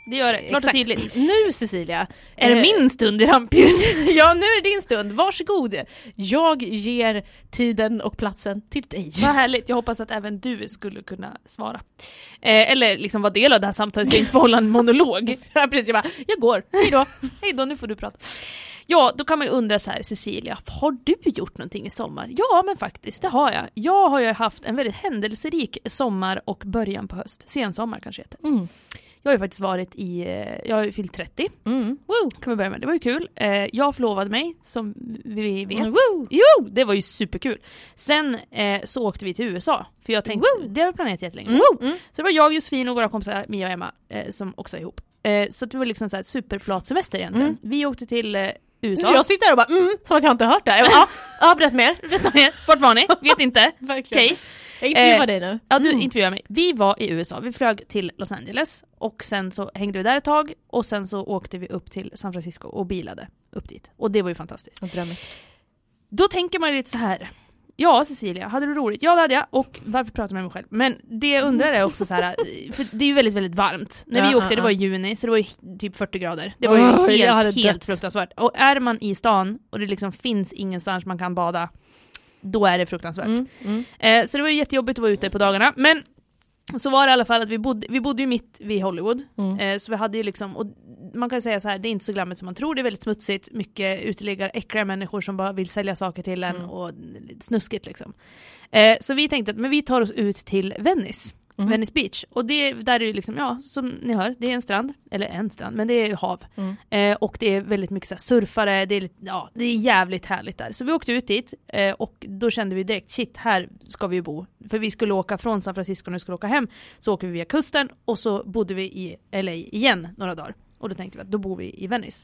Speaker 4: Det gör det, klart
Speaker 5: Exakt.
Speaker 4: och tydligt.
Speaker 5: Nu Cecilia,
Speaker 4: Är det
Speaker 5: eh,
Speaker 4: min stund i rampljuset?
Speaker 5: ja, nu är det din stund. Varsågod. Jag ger tiden och platsen till dig.
Speaker 4: Vad härligt, jag hoppas att även du skulle kunna svara. Eh, eller liksom vara del av det här samtalet så jag inte får hålla en monolog.
Speaker 5: Ja, precis, jag bara, jag går. Hej då.
Speaker 4: Hej då, nu får du prata. Ja, då kan man ju undra så här, Cecilia, har du gjort någonting i sommar? Ja, men faktiskt, det har jag. Jag har ju haft en väldigt händelserik sommar och början på höst. Sensommar kanske heter.
Speaker 5: Mm.
Speaker 4: Jag har ju faktiskt varit i, jag har ju fyllt trettio.
Speaker 5: Mm.
Speaker 4: Woo, kan vi börja med. Det var ju kul. Eh, jag förlovade mig, som vi vet.
Speaker 5: Mm. Woo.
Speaker 4: Jo, det var ju superkul. Sen eh, så åkte vi till U S A. För jag tänkte,
Speaker 5: Woo.
Speaker 4: det har vi planerat jättelänge.
Speaker 5: Mm.
Speaker 4: Woo.
Speaker 5: Mm.
Speaker 4: Så det var jag, Josefin och våra kompisar Mia och Emma eh, som också är ihop. Eh, så det var liksom så här ett superflat semester egentligen.
Speaker 5: Mm.
Speaker 4: Vi åkte till eh, U S A.
Speaker 5: Jag sitter där och bara, mm, som att jag inte har hört det. Jag bara, ja, ja, berätta mer.
Speaker 4: Rätta med. Vart var ni? Vet inte.
Speaker 5: Verkligen.
Speaker 4: Okej.
Speaker 5: Jag intervjuar
Speaker 4: Eh,
Speaker 5: dig nu.
Speaker 4: Ja, du
Speaker 5: Mm.
Speaker 4: intervjuade mig. Vi var i U S A. Vi flög till Los Angeles och sen så hängde vi där ett tag och sen så åkte vi upp till San Francisco och bilade upp dit. Och det var ju fantastiskt.
Speaker 5: Drömmigt.
Speaker 4: Då tänker man lite så här. Ja, Cecilia, hade du roligt? Ja, det hade jag. Och varför pratar jag med mig själv? Men det jag undrar är också så här, för det är ju väldigt, väldigt varmt. När vi
Speaker 5: Ja,
Speaker 4: åkte,
Speaker 5: ja,
Speaker 4: det var i
Speaker 5: ja.
Speaker 4: juni, så det var ju typ fyrtio grader. Det var ju
Speaker 5: Åh, jag hade
Speaker 4: helt, helt
Speaker 5: dött.
Speaker 4: fruktansvärt. Och är man i stan och det liksom finns ingenstans man kan bada, då är det fruktansvärt.
Speaker 5: Mm. Mm.
Speaker 4: Eh, så det var ju jättejobbigt att vara ute på dagarna. Men så var det i alla fall att vi bodde, vi bodde ju mitt vid Hollywood.
Speaker 5: Mm.
Speaker 4: Eh, så vi hade ju liksom, och man kan säga så här, det är inte så glammigt som man tror, det är väldigt smutsigt, mycket uteliggare, äckliga människor som bara vill sälja saker till en
Speaker 5: Mm.
Speaker 4: och lite snuskigt liksom. Eh, så vi tänkte att men vi tar oss ut till Venice.
Speaker 5: Mm.
Speaker 4: Venice Beach. Och det, där är det liksom, ja, som ni hör, det är en strand. Eller en strand, men det är hav.
Speaker 5: Mm.
Speaker 4: Eh, och det är väldigt mycket så här, surfare, det är, lite, ja, det är jävligt härligt där. Så vi åkte ut dit eh, och då kände vi direkt, shit, här ska vi bo. För vi skulle åka från San Francisco när vi skulle åka hem. Så åker vi via kusten och så bodde vi i L A igen några dagar. Och då tänkte vi att då bor vi i Venice.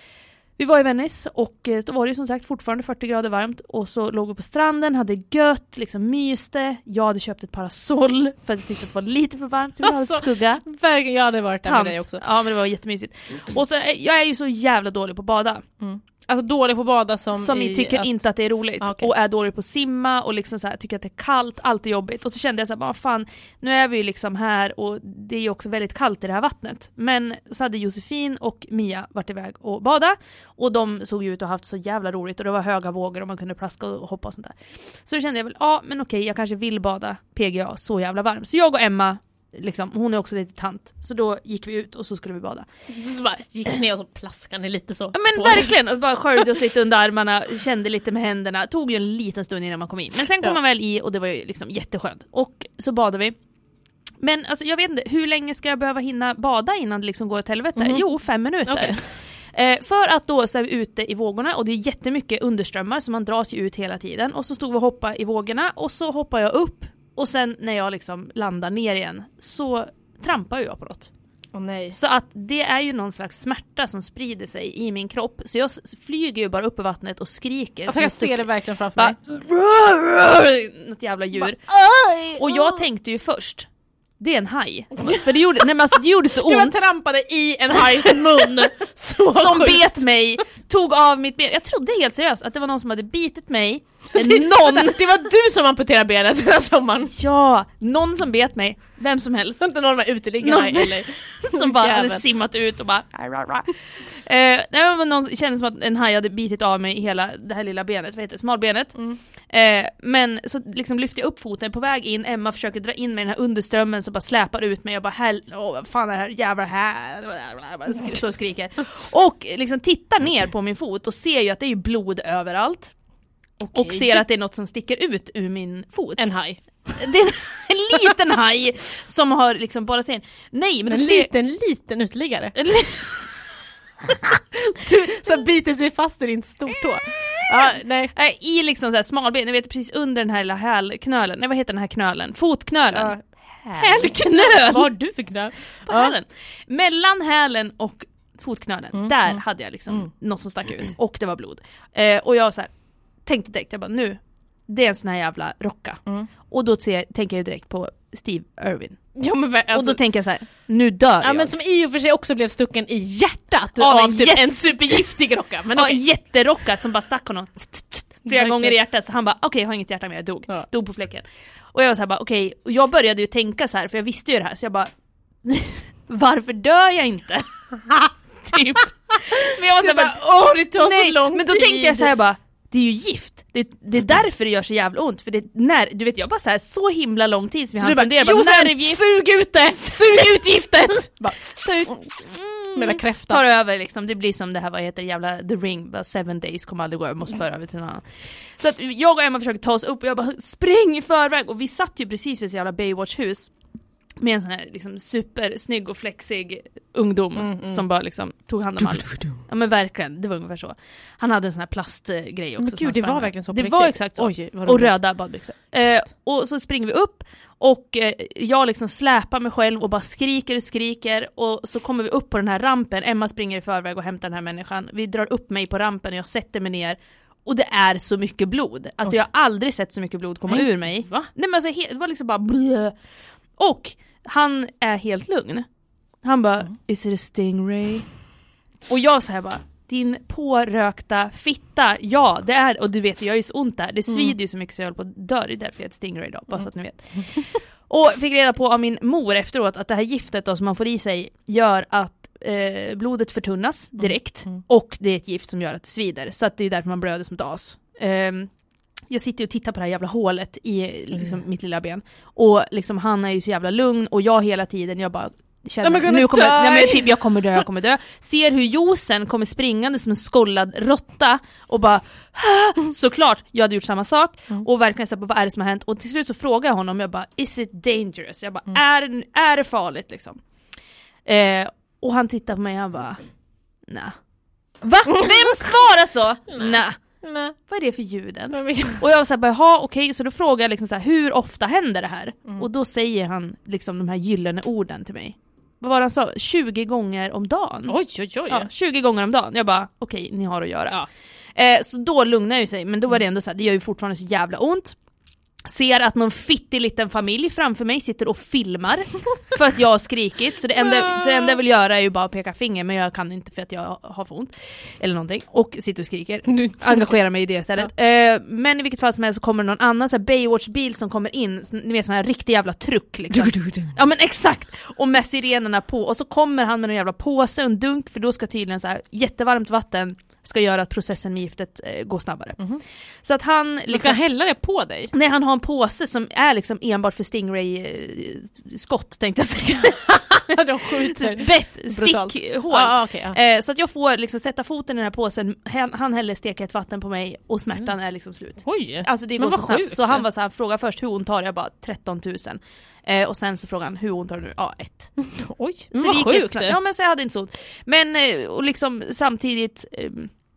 Speaker 4: Vi var i Venice och då var det ju som sagt fortfarande fyrtio grader varmt och så låg vi på stranden, hade gött, liksom myste. Jag hade köpt ett parasoll för att jag tyckte att det var lite för varmt så vi hade
Speaker 5: Alltså,
Speaker 4: skugga.
Speaker 5: Verkligen, jag hade varit där med
Speaker 4: Tant.
Speaker 5: dig också.
Speaker 4: Ja, men det var jättemysigt. Och så, jag är ju så jävla dålig på att bada.
Speaker 5: Mm. Alltså dålig på att bada som,
Speaker 4: Som
Speaker 5: i
Speaker 4: tycker
Speaker 5: att...
Speaker 4: inte att det är roligt.
Speaker 5: Ah, okay.
Speaker 4: Och är dålig på att simma och liksom så här, tycker att det är kallt, allt är jobbigt. Och så kände jag så här, bara fan, nu är vi ju liksom här och det är ju också väldigt kallt i det här vattnet. Men så hade Josefin och Mia varit iväg och bada och de såg ju ut att ha haft så jävla roligt och det var höga vågor och man kunde plaska och hoppa och sånt där. Så då kände jag väl, ja men okej, jag kanske vill bada P G A så jävla varm. Så jag och Emma, liksom, hon är också lite tant. Så då gick vi ut och så skulle vi bada.
Speaker 5: Så bara gick ner och så plaskade ni lite så.
Speaker 4: Ja men verkligen, och bara sköljde oss lite under armarna, kände lite med händerna. Tog ju en liten stund innan man kom in. Men sen kom
Speaker 5: Ja.
Speaker 4: man väl i och det var ju liksom jätteskönt. Och så badade vi. Men alltså jag vet inte, hur länge ska jag behöva hinna bada innan det liksom går åt helvete?
Speaker 5: Mhm.
Speaker 4: Jo, fem minuter.
Speaker 5: Okej.
Speaker 4: Eh, för att då så är vi ute i vågorna och det är jättemycket underströmmar så man dras ju ut hela tiden. Och så stod vi och hoppade i vågorna och så hoppar jag upp och sen när jag liksom landar ner igen så trampar jag på något.
Speaker 5: Åh nej.
Speaker 4: Så att det är ju någon slags smärta som sprider sig i min kropp. Så jag s- flyger ju bara upp i vattnet och skriker.
Speaker 5: Alltså
Speaker 4: som
Speaker 5: jag
Speaker 4: en
Speaker 5: ser
Speaker 4: stuck-
Speaker 5: det verkligen framför
Speaker 4: bara,
Speaker 5: mig.
Speaker 4: något jävla djur. Och jag tänkte ju först, det är en haj. Som, för det gjorde, nej, men alltså, det gjorde så
Speaker 5: Du var
Speaker 4: ont.
Speaker 5: trampade i en hajs mun. Så
Speaker 4: Som
Speaker 5: sjukt.
Speaker 4: bet mig, tog av mitt ben. Jag trodde helt seriöst att det var någon som hade bitit mig.
Speaker 5: Det,
Speaker 4: Någon!
Speaker 5: vänta, det var du som amputerade benet den här sommaren.
Speaker 4: Ja, någon som bet mig. Vem som helst.
Speaker 5: Inte någon med uteliggarna
Speaker 4: Någon-
Speaker 5: eller.
Speaker 4: Som bara hade
Speaker 5: Jävel.
Speaker 4: simmat ut och bara eh, nej, men någon kändes som att en haj hade bitit av mig hela det här lilla benet, vad heter det, smalbenet.
Speaker 5: Mm.
Speaker 4: Eh, men så liksom lyfte jag upp foten på väg in, Emma försöker dra in mig i den här underströmmen så bara släpar ut mig och bara hell, åh vad fan är det här jävla här, så skriker. Och liksom tittar ner på min fot och ser ju att det är ju blod överallt. Och
Speaker 5: Okej.
Speaker 4: ser att det är något som sticker ut ur min fot.
Speaker 5: En haj.
Speaker 4: Det är en liten haj som har liksom bara sen. Nej, men
Speaker 5: En
Speaker 4: du ser
Speaker 5: liten, liten uteliggare. Du som biter sig fast i din stortå. Ja, nej.
Speaker 4: äh, i liksom så här smalben, ni vet precis under den här lilla hälknölen. Nej, vad heter den här knölen? Fotknölen.
Speaker 5: Ja.
Speaker 4: Hälknöl.
Speaker 5: Vad har du för knöl?
Speaker 4: På hälen. Mellan hälen och fotknölen.
Speaker 5: Mm,
Speaker 4: där
Speaker 5: mm.
Speaker 4: hade jag liksom
Speaker 5: Mm.
Speaker 4: något som stack ut och det var blod. Eh, och jag så här tänkte direkt, jag bara nu det är en sån här jävla rocka.
Speaker 5: Mm.
Speaker 4: Och då ser, tänker jag direkt på Steve Irwin.
Speaker 5: Ja, men, alltså,
Speaker 4: och då tänker jag så här, nu dör
Speaker 5: ja,
Speaker 4: jag.
Speaker 5: men som i och för sig också blev stucken i hjärtat
Speaker 4: Av
Speaker 5: av
Speaker 4: en
Speaker 5: typ
Speaker 4: jätte-
Speaker 5: en supergiftig rocka. Men
Speaker 4: Ja,
Speaker 5: okej.
Speaker 4: en jätterocka som bara stack honom tst, tst, tst, flera
Speaker 5: Verkligen.
Speaker 4: gånger i hjärtat. Så han bara, okej okay, jag har inget hjärta mer, jag dog.
Speaker 5: Ja.
Speaker 4: Dog på fläcken. Och jag var så här bara, okej, okay. Och jag började ju tänka så här, för jag visste ju det här. Så jag bara, varför dör jag inte? Typ. Men jag var så bara,
Speaker 5: åh, det tar
Speaker 4: nej,
Speaker 5: så lång
Speaker 4: men då
Speaker 5: tid.
Speaker 4: tänkte jag så här bara, det är ju gift. Det, det är därför det gör så jävla ont. För det, när, du vet, jag bara så här, så himla lång tid som jag hann fundera.
Speaker 5: Josef, sug ut det! Sug ut giftet! Bara,
Speaker 4: mm,
Speaker 5: med la kräfta.
Speaker 4: tar över liksom. Det blir som det här, vad heter jävla The Ring, bara seven days kommer aldrig gå, jag måste föra över till någon annan. Så att jag och Emma försöker ta oss upp och jag bara, spring i förväg. Och vi satt ju precis vid så jävla Baywatch-hus med en sån här liksom supersnygg och flexig ungdom mm, mm. som bara liksom tog hand om alla. Ja men verkligen, det var ungefär så. Han hade en sån här plastgrej också.
Speaker 5: Men gud, det var verkligen så på
Speaker 4: Det
Speaker 5: riktigt.
Speaker 4: var exakt så.
Speaker 5: Oj,
Speaker 4: och röda badbyxor. Eh, och så springer vi upp och eh, jag liksom släpar mig själv och bara skriker och skriker och så kommer vi upp på den här rampen. Emma springer i förväg och hämtar den här människan. Vi drar upp mig på rampen och jag sätter mig ner. Och det är så mycket blod. Alltså Oj. jag har aldrig sett så mycket blod komma Nej. ur mig.
Speaker 5: Va?
Speaker 4: Nej men alltså, det var liksom bara blö. Och han är helt lugn. Han bara, mm. is it a stingray? Och jag säger bara, din pårökta fitta. Ja, det är, och du vet, jag är ju så ont där. Det svider mm. ju så mycket så jag håller på att dö. Det är därför jag är ett stingray idag, bara mm. så att ni vet. Och fick reda på av min mor efteråt att det här giftet då, som man får i sig gör att eh, blodet förtunnas direkt. Mm. Mm. Och det är ett gift som gör att det svider. Så att det är därför man blöder som ett as. Um, Jag sitter och tittar på det här jävla hålet i liksom, mm. mitt lilla ben. Och liksom, han är ju så jävla lugn. Och jag hela tiden, jag bara känner, nu kommer, nej, men typ, jag kommer dö, jag kommer dö. Ser hur Josen kommer springande som en skollad råtta. Och bara, såklart, jag hade gjort samma sak. Mm. Och verkligen så här, vad är det som har hänt? Och till slut så frågar jag honom, jag bara, is it dangerous? Jag bara, mm. är, är det farligt liksom? Eh, och han tittar på mig och han bara, nej. Va? Vem svarar så? Nej. Nej. Vad är det för ljuden? Och jag var så här, jaha, okej, okay. Så då frågar jag liksom så här, hur ofta händer det här? Mm. Och då säger han liksom de här gyllene orden till mig. Vad var det han sa? tjugo gånger om dagen.
Speaker 5: Oj, oj, oj.
Speaker 4: Ja, tjugo gånger om dagen. Jag bara, okej, okay, ni har att göra. Ja. Eh, så då lugnar jag sig, men då var det ändå så här, det gör ju fortfarande så jävla ont. Ser att någon fittig liten familj framför mig sitter och filmar för att jag har skrikit. Så det enda, så det enda jag vill göra är ju bara peka finger, men jag kan inte för att jag har för ont. Eller någonting. Och sitter och skriker. Engagerar mig i det istället. Ja. Eh, men i vilket fall som helst så kommer någon annan så här Baywatch-bil som kommer in. Ni vet, sån här riktig jävla truck liksom. Ja men exakt. Och med sirenerna på. Och så kommer han med en jävla påse och en dunk, för då ska tydligen så här jättevarmt vatten ska göra att processen med giftet eh, går snabbare. Mm-hmm. Så att han liksom,
Speaker 5: ska han hälla det på dig?
Speaker 4: Nej, han har en påse som är liksom enbart för stingray-skott, tänkte jag säga.
Speaker 5: De skjuter.
Speaker 4: Bett, stickhål.
Speaker 5: Ah, okay, ah.
Speaker 4: eh, så att jag får liksom sätta foten i den här påsen, han, han häller stekhett vatten på mig och smärtan mm. är liksom slut.
Speaker 5: Oj,
Speaker 4: alltså det går så snabbt. Så han var så här, fråga först hur ont har jag, bara tretton tusen. Eh, och sen så frågade han, hur ont har du nu? Ja, ett.
Speaker 5: Oj,
Speaker 4: men
Speaker 5: så vad sjukt det.
Speaker 4: Ja, men så jag hade inte så ont. Men eh, och liksom samtidigt eh,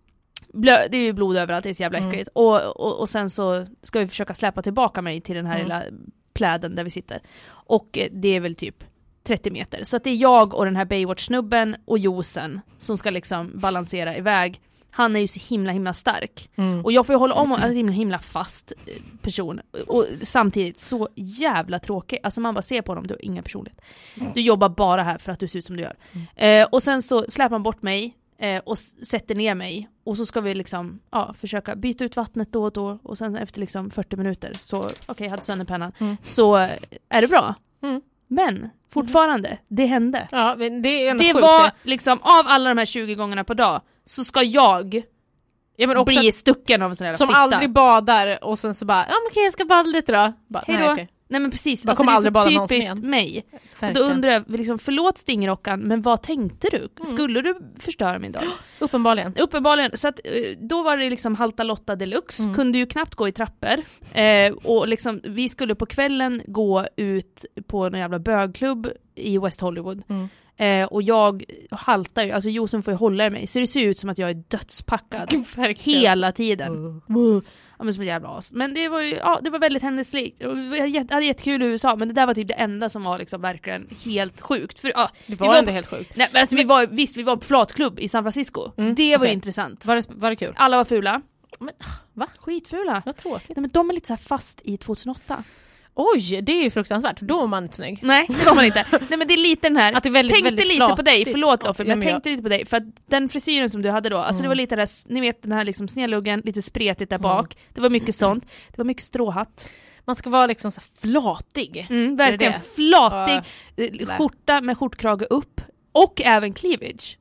Speaker 4: blö, det är ju blod överallt, det är så jävla äckligt. Mm. Och, och, och sen så ska vi försöka släppa tillbaka mig till den här mm. lilla pläden där vi sitter. Och eh, det är väl typ trettio meter. Så att det är jag och den här Baywatch-snubben och Josen som ska liksom balansera iväg. Han är ju så himla himla stark. Mm. Och jag får ju hålla om en himla himla fast person. Och samtidigt så jävla tråkig. Alltså man bara ser på honom, du har ingen personlighet. Du jobbar bara här för att du ser ut som du gör. Mm. Eh, och sen så släpper han bort mig eh, och sätter ner mig. Och så ska vi liksom ja, försöka byta ut vattnet då och då. Och sen efter liksom fyrtio minuter så, okej, okay, jag hade sönderpennan. Mm. Så är det bra. Mm. Men fortfarande, mm. det hände.
Speaker 5: Ja, men det är
Speaker 4: det var liksom, av alla de här tjugo gångerna på dag så ska jag ja, men också bli stucken av en sån här
Speaker 5: som
Speaker 4: fitta.
Speaker 5: Aldrig badar och sen så bara, ja men okej, jag ska bada lite då. Bara,
Speaker 4: nej,
Speaker 5: nej, okay.
Speaker 4: nej men precis,
Speaker 5: alltså, det är
Speaker 4: aldrig
Speaker 5: så
Speaker 4: bada typiskt mig. Och då undrar jag, liksom, förlåt Stingrockan, men vad tänkte du? Mm. Skulle du förstöra min dag?
Speaker 5: Uppenbarligen.
Speaker 4: Uppenbarligen, så att, då var det liksom halta Lotta deluxe, mm. kunde ju knappt gå i trappor. Eh, och liksom, vi skulle på kvällen gå ut på en jävla bögklubb i West Hollywood. Mm. Eh, och jag haltar ju, alltså Josef får ju hålla i mig, så det ser ut som att jag är dödspackad hela tiden. Uh. Ja, men som ett jävla as. Men det var ju, ja, det var väldigt händelserikt. Jag hade jättekul i U S A, men det där var typ det enda som var liksom verkligen helt sjukt. För, ja,
Speaker 5: det var,
Speaker 4: var
Speaker 5: ändå helt sjukt.
Speaker 4: Nej, men alltså, vi var, visst, vi var på flatklubb i San Francisco. Mm, det var okay. intressant.
Speaker 5: Var det, var det kul?
Speaker 4: Alla var fula.
Speaker 5: Men, va?
Speaker 4: Skitfula.
Speaker 5: Vad tråkigt.
Speaker 4: Nej, men de är lite så här fast i tjugohundraåtta.
Speaker 5: Oj, det är ju fruktansvärt. Då var man inte snygg.
Speaker 4: Nej, det var man inte. Nej, men det är lite den här. Att det är väldigt, tänkte väldigt lite flat. På dig, förlåt Loffe, men jag tänkte lite på dig. För att den frisyren som du hade då, alltså mm. det var lite där, ni vet den här liksom snedluggen, lite spretigt där bak. Mm. Det var mycket sånt. Det var mycket stråhatt.
Speaker 5: Man ska vara liksom så flatig.
Speaker 4: Mm, verkligen
Speaker 5: det?
Speaker 4: flatig.
Speaker 5: Uh,
Speaker 4: skjorta med skjortkrage upp. Och även cleavage.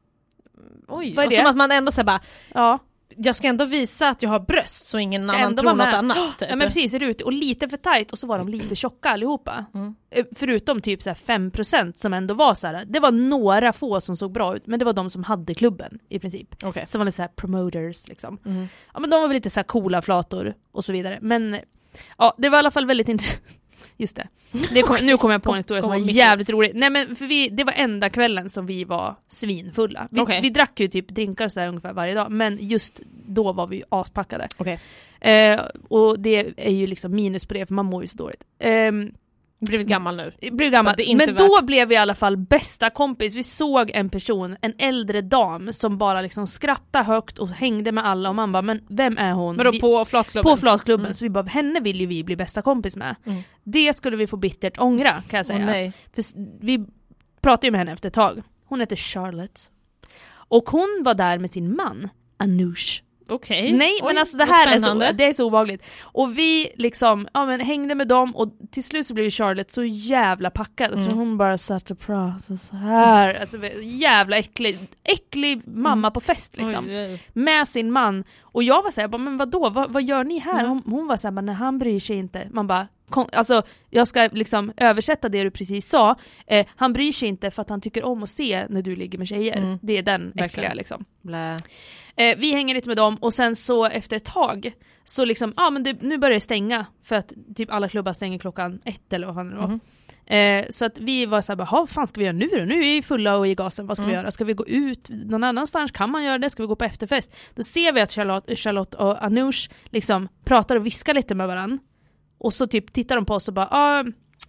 Speaker 5: Oj,
Speaker 4: vad är
Speaker 5: och
Speaker 4: det?
Speaker 5: som att man ändå säger bara...
Speaker 4: Ja.
Speaker 5: Jag ska ändå visa att jag har bröst så ingen
Speaker 4: ska
Speaker 5: annan tror något annat. Typ.
Speaker 4: Ja men precis, ut och lite för tajt och så var de lite tjocka allihopa. Mm. Förutom typ så här fem procent som ändå var så här. Det var några få som såg bra ut, men det var de som hade klubben i princip.
Speaker 5: Okay.
Speaker 4: Som var lite så här promoters liksom.
Speaker 5: Mm.
Speaker 4: Ja men de var väl lite så här coola flator och så vidare. Men ja, det var i alla fall väldigt intressant. Just det. det kom, nu kommer jag på en historia som var jävligt rolig. Nej men för vi, det var enda kvällen som vi var svinfulla. Vi,
Speaker 5: okay.
Speaker 4: vi drack ju typ drinkar så där ungefär varje dag, men just då var vi ju aspackade.
Speaker 5: Okay.
Speaker 4: Eh, och det är ju liksom minus på det, för man mår ju så dåligt. Eh,
Speaker 5: blivit gammal nu.
Speaker 4: Blev gammal. Men
Speaker 5: värt...
Speaker 4: då blev vi i alla fall bästa kompis. Vi såg en person, en äldre dam som bara liksom skrattade högt och hängde med alla, och man bara, men vem är hon?
Speaker 5: Men då
Speaker 4: vi...
Speaker 5: på flatklubben?
Speaker 4: På flatklubben.
Speaker 5: Mm.
Speaker 4: Så vi bara, henne vill ju vi bli bästa kompis med.
Speaker 5: Mm.
Speaker 4: Det skulle vi få bittert ångra, kan jag säga.
Speaker 5: Oh, nej.
Speaker 4: För vi pratade ju med henne efter ett tag. Hon heter Charlotte. Och hon var där med sin man, Anoush.
Speaker 5: Okej. Okay.
Speaker 4: Nej,
Speaker 5: Oj,
Speaker 4: men alltså det här är så,
Speaker 5: det
Speaker 4: är så obehagligt. Och vi liksom, ja men hängde med dem, och till slut så blev Charlotte så jävla packad. Mm. Så hon bara satt och pratade så här. Alltså jävla äcklig, äcklig mamma mm. på fest liksom. Oj, oj. Med sin man. Och jag var så här, men vadå, vad, vad gör ni här? Mm. Hon, hon var så här, när han bryr sig inte. Man bara, kom, alltså jag ska liksom översätta det du precis sa. Eh, han bryr sig inte för att han tycker om att se när du ligger med tjejer. Mm. Det är den äckliga verkligen. Liksom. Blä. Eh, vi hänger lite med dem, och sen så efter ett tag så liksom, ja ah, men det, nu börjar det stänga, för att typ alla klubbar stänger klockan ett eller vad fan det var. Mm. Eh, så att vi var så här, vad fan ska vi göra nu då? Nu är vi fulla och i gasen, vad ska mm. vi göra? Ska vi gå ut någon annanstans? Kan man göra det? Ska vi gå på efterfest? Då ser vi att Charlotte, Charlotte och Anoush liksom pratar och viskar lite med varandra. Och så typ tittar de på oss och bara, ah,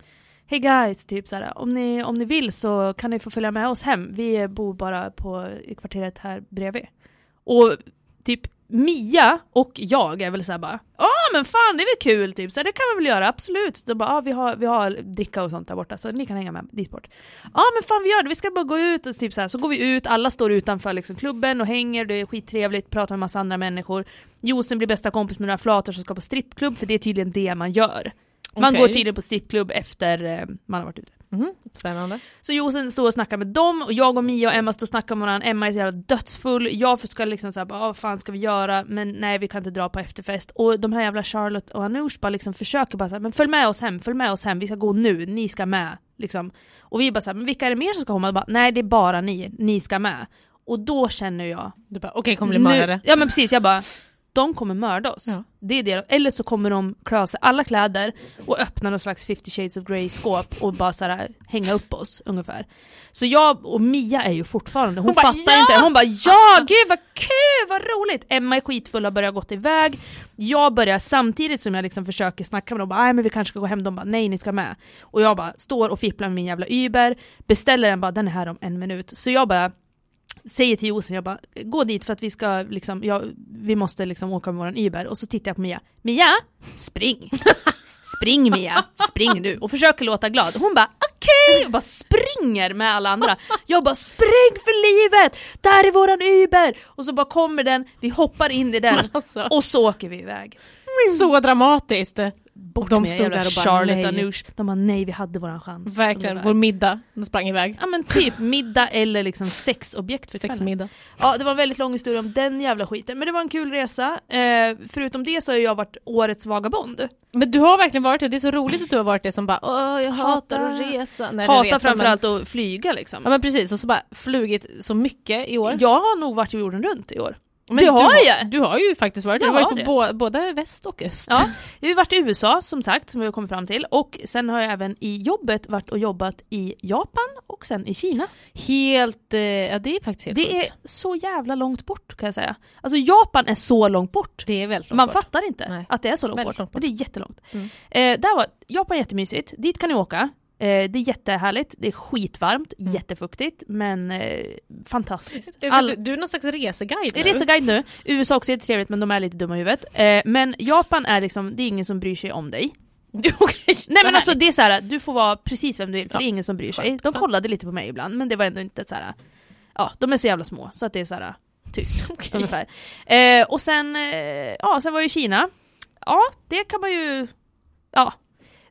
Speaker 4: hey guys, typ såhär, om ni, om ni vill så kan ni få följa med oss hem. Vi bor bara på i kvarteret här bredvid. Och typ Mia och jag är väl såhär bara, ja men fan det är väl kul typ, så det kan vi väl göra, absolut. Då bara, ja vi har, vi har dricka och sånt där borta, så ni kan hänga med dit bort. Ja men fan vi gör det, vi ska bara gå ut och typ såhär, så går vi ut, alla står utanför liksom klubben och hänger, det är skittrevligt, pratar med massa andra människor. Josen blir bästa kompis med några flator som ska på strippklubb, för det är tydligen det man gör. Man okay. går tydligen på strippklubb efter eh, man har varit ute.
Speaker 5: Mm, spännande.
Speaker 4: Så Josen står och snackar med dem, och jag och Mia och Emma står och snackar med varandra. Emma är så jävla dödsfull. Jag ska liksom såhär, vad fan ska vi göra? Men nej, vi kan inte dra på efterfest. Och de här jävla Charlotte och Anoush bara liksom försöker bara såhär, men följ med oss hem, följ med oss hem, vi ska gå nu, ni ska med liksom. Och vi bara såhär, men vilka är det mer som ska komma? Bara, nej, det är bara ni, ni ska med. Och då känner jag,
Speaker 5: okej, okay, kommer bli mördade.
Speaker 4: Ja men precis, jag bara, de kommer mörda oss. Ja. Det är det. Eller så kommer de klä av sig alla kläder och öppna någon slags fifty shades of Grey skåp och bara så här hänga upp oss ungefär. Så jag och Mia är ju fortfarande, hon, hon fattar bara, ja! inte. Hon bara, ja gud vad kul, vad roligt. Emma är skitfull och börjar gått iväg. Jag börjar samtidigt som jag liksom försöker snacka med dem, bara, nej men vi kanske ska gå hem. De bara, nej ni ska med. Och jag bara står och fipplar med min jävla Uber, beställer den bara, den är här om en minut. Så jag bara säger till Josen, jag bara, gå dit för att vi ska liksom, ja, vi måste liksom åka med våran Uber. Och så tittar jag på Mia, Mia, spring spring Mia, spring nu, och försöker låta glad. Hon bara, okej, okay! Och bara springer med alla andra. Jag bara, spring för livet, där är våran Uber. Och så bara kommer den, vi hoppar in i den alltså. Och så åker vi iväg.
Speaker 5: Så dramatiskt.
Speaker 4: Bort de stod där och bara, Charlotte och Anoush, de bara, nej vi hade våran chans.
Speaker 5: Verkligen, vår middag, de sprang iväg.
Speaker 4: Ja men typ middag eller liksom sexobjekt för
Speaker 5: sexmiddag.
Speaker 4: Ja, det var en väldigt lång historia om den jävla skiten. Men det var en kul resa. eh, Förutom det så har jag varit årets vagabond.
Speaker 5: Men du har verkligen varit det, det är så roligt att du har varit det som bara, åh jag hatar, hatar att resa. Nej,
Speaker 4: hatar
Speaker 5: resa,
Speaker 4: framförallt
Speaker 5: men...
Speaker 4: att flyga liksom.
Speaker 5: Ja men precis, och så bara flugit så mycket i år.
Speaker 4: Jag har nog varit jorden runt i år.
Speaker 5: Men
Speaker 4: det
Speaker 5: du,
Speaker 4: har
Speaker 5: har,
Speaker 4: jag.
Speaker 5: Du har ju faktiskt varit,
Speaker 4: jag
Speaker 5: du har varit på
Speaker 4: bo-
Speaker 5: både väst och öst.
Speaker 4: Ja, jag har varit i U S A som sagt, som vi har kommit fram till. Och sen har jag även i jobbet varit och jobbat i Japan och sen i Kina.
Speaker 5: Helt, eh, ja det är faktiskt helt
Speaker 4: Det
Speaker 5: sjukt.
Speaker 4: är så jävla långt bort kan jag säga. Alltså Japan är så långt bort.
Speaker 5: Det är väldigt långt
Speaker 4: Man
Speaker 5: bort.
Speaker 4: fattar inte
Speaker 5: Nej.
Speaker 4: att det är så långt bort.
Speaker 5: långt bort.
Speaker 4: Men det är jättelångt.
Speaker 5: Mm.
Speaker 4: Eh, där var Japan jättemysigt. Dit kan ni åka. Eh, det är jättehärligt, det är skitvarmt, mm. jättefuktigt, men eh, fantastiskt.
Speaker 5: Det är All... du, du är någon slags reseguide nu.
Speaker 4: Reseguide nu. U S A också är trevligt, men de är lite dumma i huvudet. Eh, men Japan är liksom, det är ingen som bryr sig om dig.
Speaker 5: Okay,
Speaker 4: Nej men alltså det är så här, du får vara precis vem du vill, för
Speaker 5: ja.
Speaker 4: det är ingen som bryr sig. De kollade lite på mig ibland, men det var ändå inte så här. Ja, de är så jävla små, så att det är så här tyst okay. ungefär. Eh, och sen, eh, ja, sen var ju Kina. Ja, det kan man ju, ja.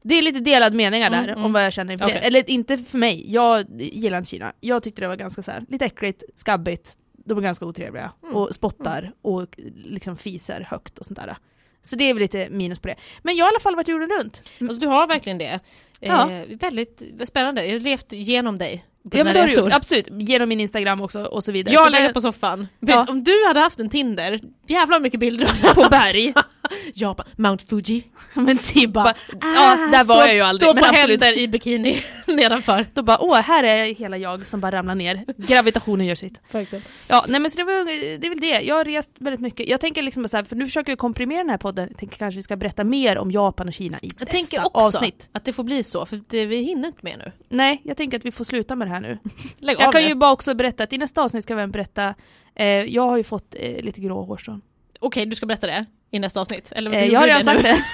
Speaker 4: Det är lite delad meningar där
Speaker 5: Mm, mm.
Speaker 4: om vad jag känner inför
Speaker 5: Okay.
Speaker 4: det. Eller inte för mig, jag gillar inte Kina. Jag tyckte det var ganska så här, lite äckligt, skabbigt. De är ganska otrevliga
Speaker 5: Mm.
Speaker 4: och spottar
Speaker 5: Mm.
Speaker 4: och liksom fiser högt och sånt där. Så det är väl lite minus på det. Men jag har i alla fall varit jorden runt.
Speaker 5: Alltså, du har verkligen det.
Speaker 4: Ja.
Speaker 5: Eh, väldigt spännande. Jag har levt genom dig. På
Speaker 4: Ja,
Speaker 5: dina
Speaker 4: men då har du
Speaker 5: resor.
Speaker 4: gjort, absolut. Genom min Instagram också och så vidare.
Speaker 5: Jag
Speaker 4: Så
Speaker 5: lägger
Speaker 4: det-
Speaker 5: på soffan.
Speaker 4: Ja.
Speaker 5: Vet, om du hade haft en Tinder, jävlar mycket bilder
Speaker 4: på berg.
Speaker 5: Japan, Mount Fuji.
Speaker 4: Men typ bara,
Speaker 5: Bara,
Speaker 4: ja, där var
Speaker 5: stå-
Speaker 4: jag ju aldrig.
Speaker 5: Stå
Speaker 4: Men
Speaker 5: på
Speaker 4: absolut.
Speaker 5: händer i bikini nedanför.
Speaker 4: Då bara, åh, här är hela jag som bara ramlar ner. Gravitationen gör sitt. Ja, nej men så det, var, det är väl det. Jag har rest väldigt mycket. Jag tänker liksom så här, för nu försöker jag komprimera den här podden. Jag tänker kanske vi ska berätta mer om Japan och Kina i
Speaker 5: Jag
Speaker 4: nästa
Speaker 5: tänker också
Speaker 4: avsnitt.
Speaker 5: att det får bli så, för det, vi hinner inte med nu.
Speaker 4: Nej, jag tänker att vi får sluta med det här nu.
Speaker 5: Lägg
Speaker 4: Jag
Speaker 5: av
Speaker 4: kan
Speaker 5: det.
Speaker 4: ju bara också berätta att i nästa avsnitt ska vi även berätta, eh, jag har ju fått eh, lite grå hårstrån.
Speaker 5: Okej, du ska berätta det i nästa avsnitt. Eller
Speaker 4: Eh,
Speaker 5: du
Speaker 4: jag har
Speaker 5: gjorde
Speaker 4: redan
Speaker 5: nu.
Speaker 4: sagt det.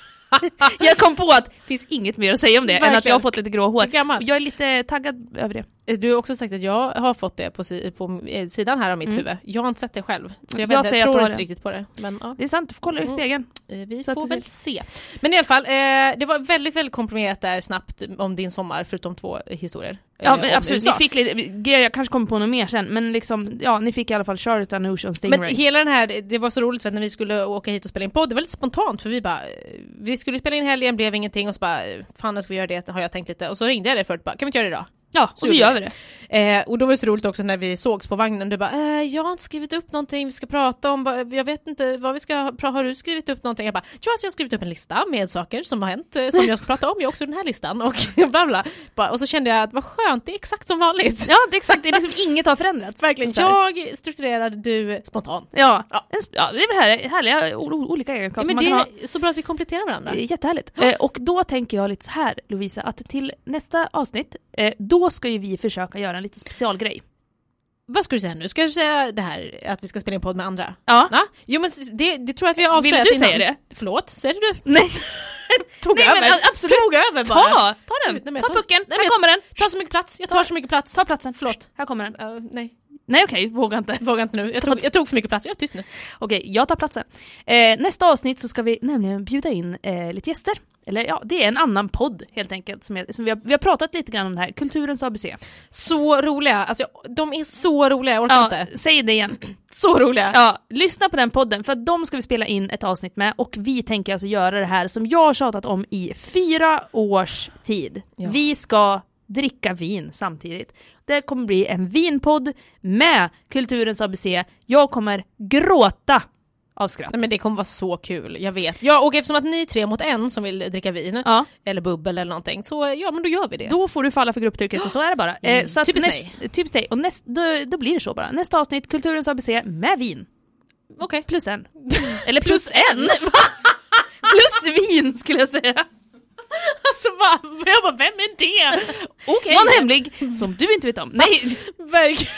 Speaker 4: Jag kom på att det finns inget mer att säga om det än att
Speaker 5: Verkligen.
Speaker 4: jag har fått lite grå hår.
Speaker 5: Du är gammal.
Speaker 4: Och jag är lite taggad över det.
Speaker 5: Du har också sagt att jag har fått det på, si- på eh, sidan här av mitt
Speaker 4: Mm.
Speaker 5: huvud. Jag har inte sett det själv. Så jag,
Speaker 4: Jag
Speaker 5: vet, inte,
Speaker 4: säger
Speaker 5: jag
Speaker 4: att du
Speaker 5: tror
Speaker 4: har
Speaker 5: inte
Speaker 4: det.
Speaker 5: riktigt på det. Men, ja.
Speaker 4: Det är sant, du får kolla i
Speaker 5: Mm.
Speaker 4: spegeln.
Speaker 5: Eh, Vi
Speaker 4: Så att
Speaker 5: får
Speaker 4: det
Speaker 5: väl se. Men i alla fall, eh, det var väldigt, väldigt komprimerat där snabbt om din sommar, förutom två historier.
Speaker 4: Ja,
Speaker 5: eh,
Speaker 4: men
Speaker 5: om
Speaker 4: absolut.
Speaker 5: U S A.
Speaker 4: Ni fick lite, jag kanske kommer på något mer sen, men liksom, ja, ni fick i alla fall Charlotte Ocean Stingray.
Speaker 5: Men hela den här, det var så roligt för att när vi skulle åka hit och spela in podd, det var lite spontant för vi bara, vi skulle spela in helgen, blev ingenting och så bara, fan när ska vi göra det, har jag tänkt lite. Och så ringde jag dig förut, bara, kan vi inte göra det idag?
Speaker 4: ja, och
Speaker 5: så
Speaker 4: så
Speaker 5: gjorde
Speaker 4: gör
Speaker 5: vi
Speaker 4: vi det.
Speaker 5: Eh, och då var det så roligt också när vi sågs på vagnen, du bara, eh, jag har inte skrivit upp någonting vi ska prata om, Ba- jag vet inte vad vi ska, pra- har du skrivit upp någonting? Jag bara, ja, så jag har skrivit upp en lista med saker som har hänt, eh, som jag ska prata om, jag har också den här listan och bla bla. Bara, och så kände jag att vad skönt, det är exakt som vanligt.
Speaker 4: Ja, det är exakt. Det är liksom inget har förändrats.
Speaker 5: Verkligen,
Speaker 4: Där.
Speaker 5: jag strukturerad, du spontan.
Speaker 4: Ja,
Speaker 5: Ja.
Speaker 4: en sp- ja, det är väl här, härliga o- o- olika egenskaper
Speaker 5: Ja, men
Speaker 4: man
Speaker 5: det
Speaker 4: kan ha.
Speaker 5: är så bra att vi kompletterar varandra.
Speaker 4: Det är jättehärligt. Eh, och då tänker jag lite så här, Lovisa, att till nästa avsnitt, eh, då ska ju vi försöka göra en liten specialgrej.
Speaker 5: Vad ska du säga nu? Ska du säga det här att vi ska spela in podd med andra?
Speaker 4: Ja.
Speaker 5: Ja? Jo, men det, det tror jag att vi har
Speaker 4: Vill
Speaker 5: avslöjat
Speaker 4: du
Speaker 5: innan.
Speaker 4: säga det?
Speaker 5: Förlåt, säger du?
Speaker 4: Nej,
Speaker 5: Tog
Speaker 4: Nej,
Speaker 5: över.
Speaker 4: men a- absolut.
Speaker 5: Tog över bara.
Speaker 4: ta, ta den.
Speaker 5: Nej, men
Speaker 4: Ta
Speaker 5: ta-
Speaker 4: pucken,
Speaker 5: nej,
Speaker 4: här
Speaker 5: men-
Speaker 4: kommer den.
Speaker 5: Ta så mycket plats, jag tar så mycket plats.
Speaker 4: Ta platsen.
Speaker 5: Förlåt.
Speaker 4: Här kommer den.
Speaker 5: Uh, nej,
Speaker 4: Nej okej, våga inte.
Speaker 5: vågar inte nu. Jag tog, jag tog för mycket plats, jag är tyst nu.
Speaker 4: Okej, jag tar platsen. Eh, nästa avsnitt så ska vi nämligen bjuda in eh, lite gäster. Eller ja, det är en annan podd helt enkelt. Som, är, som vi, har, vi har pratat lite grann om det här. Kulturens A B C.
Speaker 5: Så roliga, alltså de är så roliga, jag orkar
Speaker 4: Ja,
Speaker 5: inte.
Speaker 4: säg det igen.
Speaker 5: Så roliga.
Speaker 4: Ja, lyssna på den podden för att de ska vi spela in ett avsnitt med och vi tänker alltså göra det här som jag har tjatat om i fyra års tid.
Speaker 5: Ja.
Speaker 4: Vi ska dricka vin samtidigt. Det kommer bli en vinpodd med Kulturens A B C. Jag kommer gråta av skratt.
Speaker 5: Nej, men det kommer vara så kul, jag vet. Ja, och eftersom att ni är tre mot en som vill dricka vin,
Speaker 4: Ja.
Speaker 5: eller bubbel eller någonting, så ja, men då gör vi det.
Speaker 4: Då får du falla för grupptrycket och så är det bara.
Speaker 5: Mm,
Speaker 4: Eh, så att
Speaker 5: typiskt
Speaker 4: näst, typiskt dig. Och näst, då, då blir det så bara. Nästa avsnitt, Kulturens A B C med vin.
Speaker 5: Okej.
Speaker 4: Plus en. Eller plus, en. Plus vin skulle jag säga.
Speaker 5: Alltså va? Jag bara, vem är det? Okej.
Speaker 4: Någon hemlig som du inte vet om. Nej.
Speaker 5: Verkligen.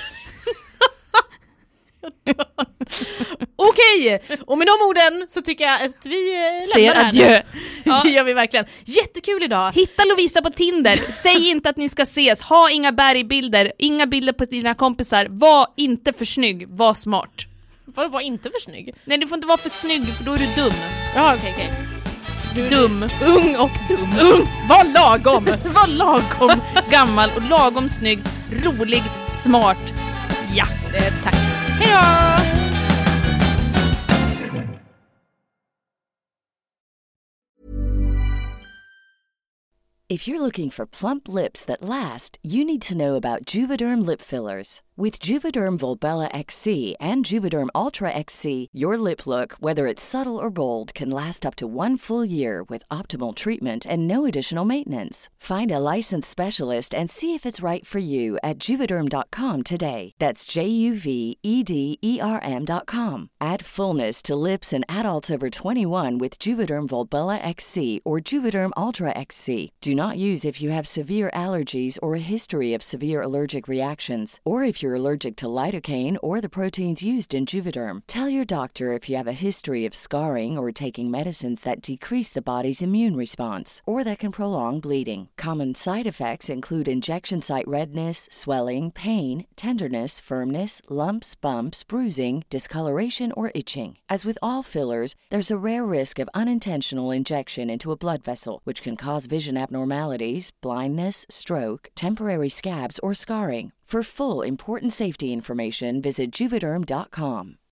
Speaker 5: Okej, och med de orden så tycker jag att vi eh,
Speaker 4: Säger
Speaker 5: lämnar
Speaker 4: adjö.
Speaker 5: här nu.
Speaker 4: Ja.
Speaker 5: Det gör vi verkligen. Jättekul idag.
Speaker 4: Hitta Lovisa på Tinder. Säg inte att ni ska ses. Ha inga bergbilder. Inga bilder på dina kompisar. Var inte för snygg. Var smart.
Speaker 5: Var, var inte för snygg.
Speaker 4: Nej, du får inte vara för snygg för då är du dum.
Speaker 5: Ja, okej, okej. Du-
Speaker 4: Dum.
Speaker 5: Ung och dum. Ung. Var lagom.
Speaker 4: Var lagom gammal och lagom snygg. Rolig. Smart. Ja.
Speaker 5: eh, tack. Hej då!
Speaker 3: If you're looking for plump lips that last, you need to know about Juvederm lip fillers. With Juvederm Volbella X C and Juvederm Ultra X C, your lip look, whether it's subtle or bold, can last up to one full year with optimal treatment and no additional maintenance. Find a licensed specialist and see if it's right for you at juvederm dot com today. That's J U V E D E R M dot com. Add fullness to lips in adults over twenty-one with Juvederm Volbella X C or Juvederm Ultra X C. Do not use if you have severe allergies or a history of severe allergic reactions, or if you're you're allergic to lidocaine or the proteins used in Juvederm. Tell your doctor if you have a history of scarring or taking medicines that decrease the body's immune response or that can prolong bleeding. Common side effects include injection site redness, swelling, pain, tenderness, firmness, lumps, bumps, bruising, discoloration, or itching. As with all fillers, there's a rare risk of unintentional injection into a blood vessel, which can cause vision abnormalities, blindness, stroke, temporary scabs, or scarring. For full, important safety information, visit Juvederm dot com.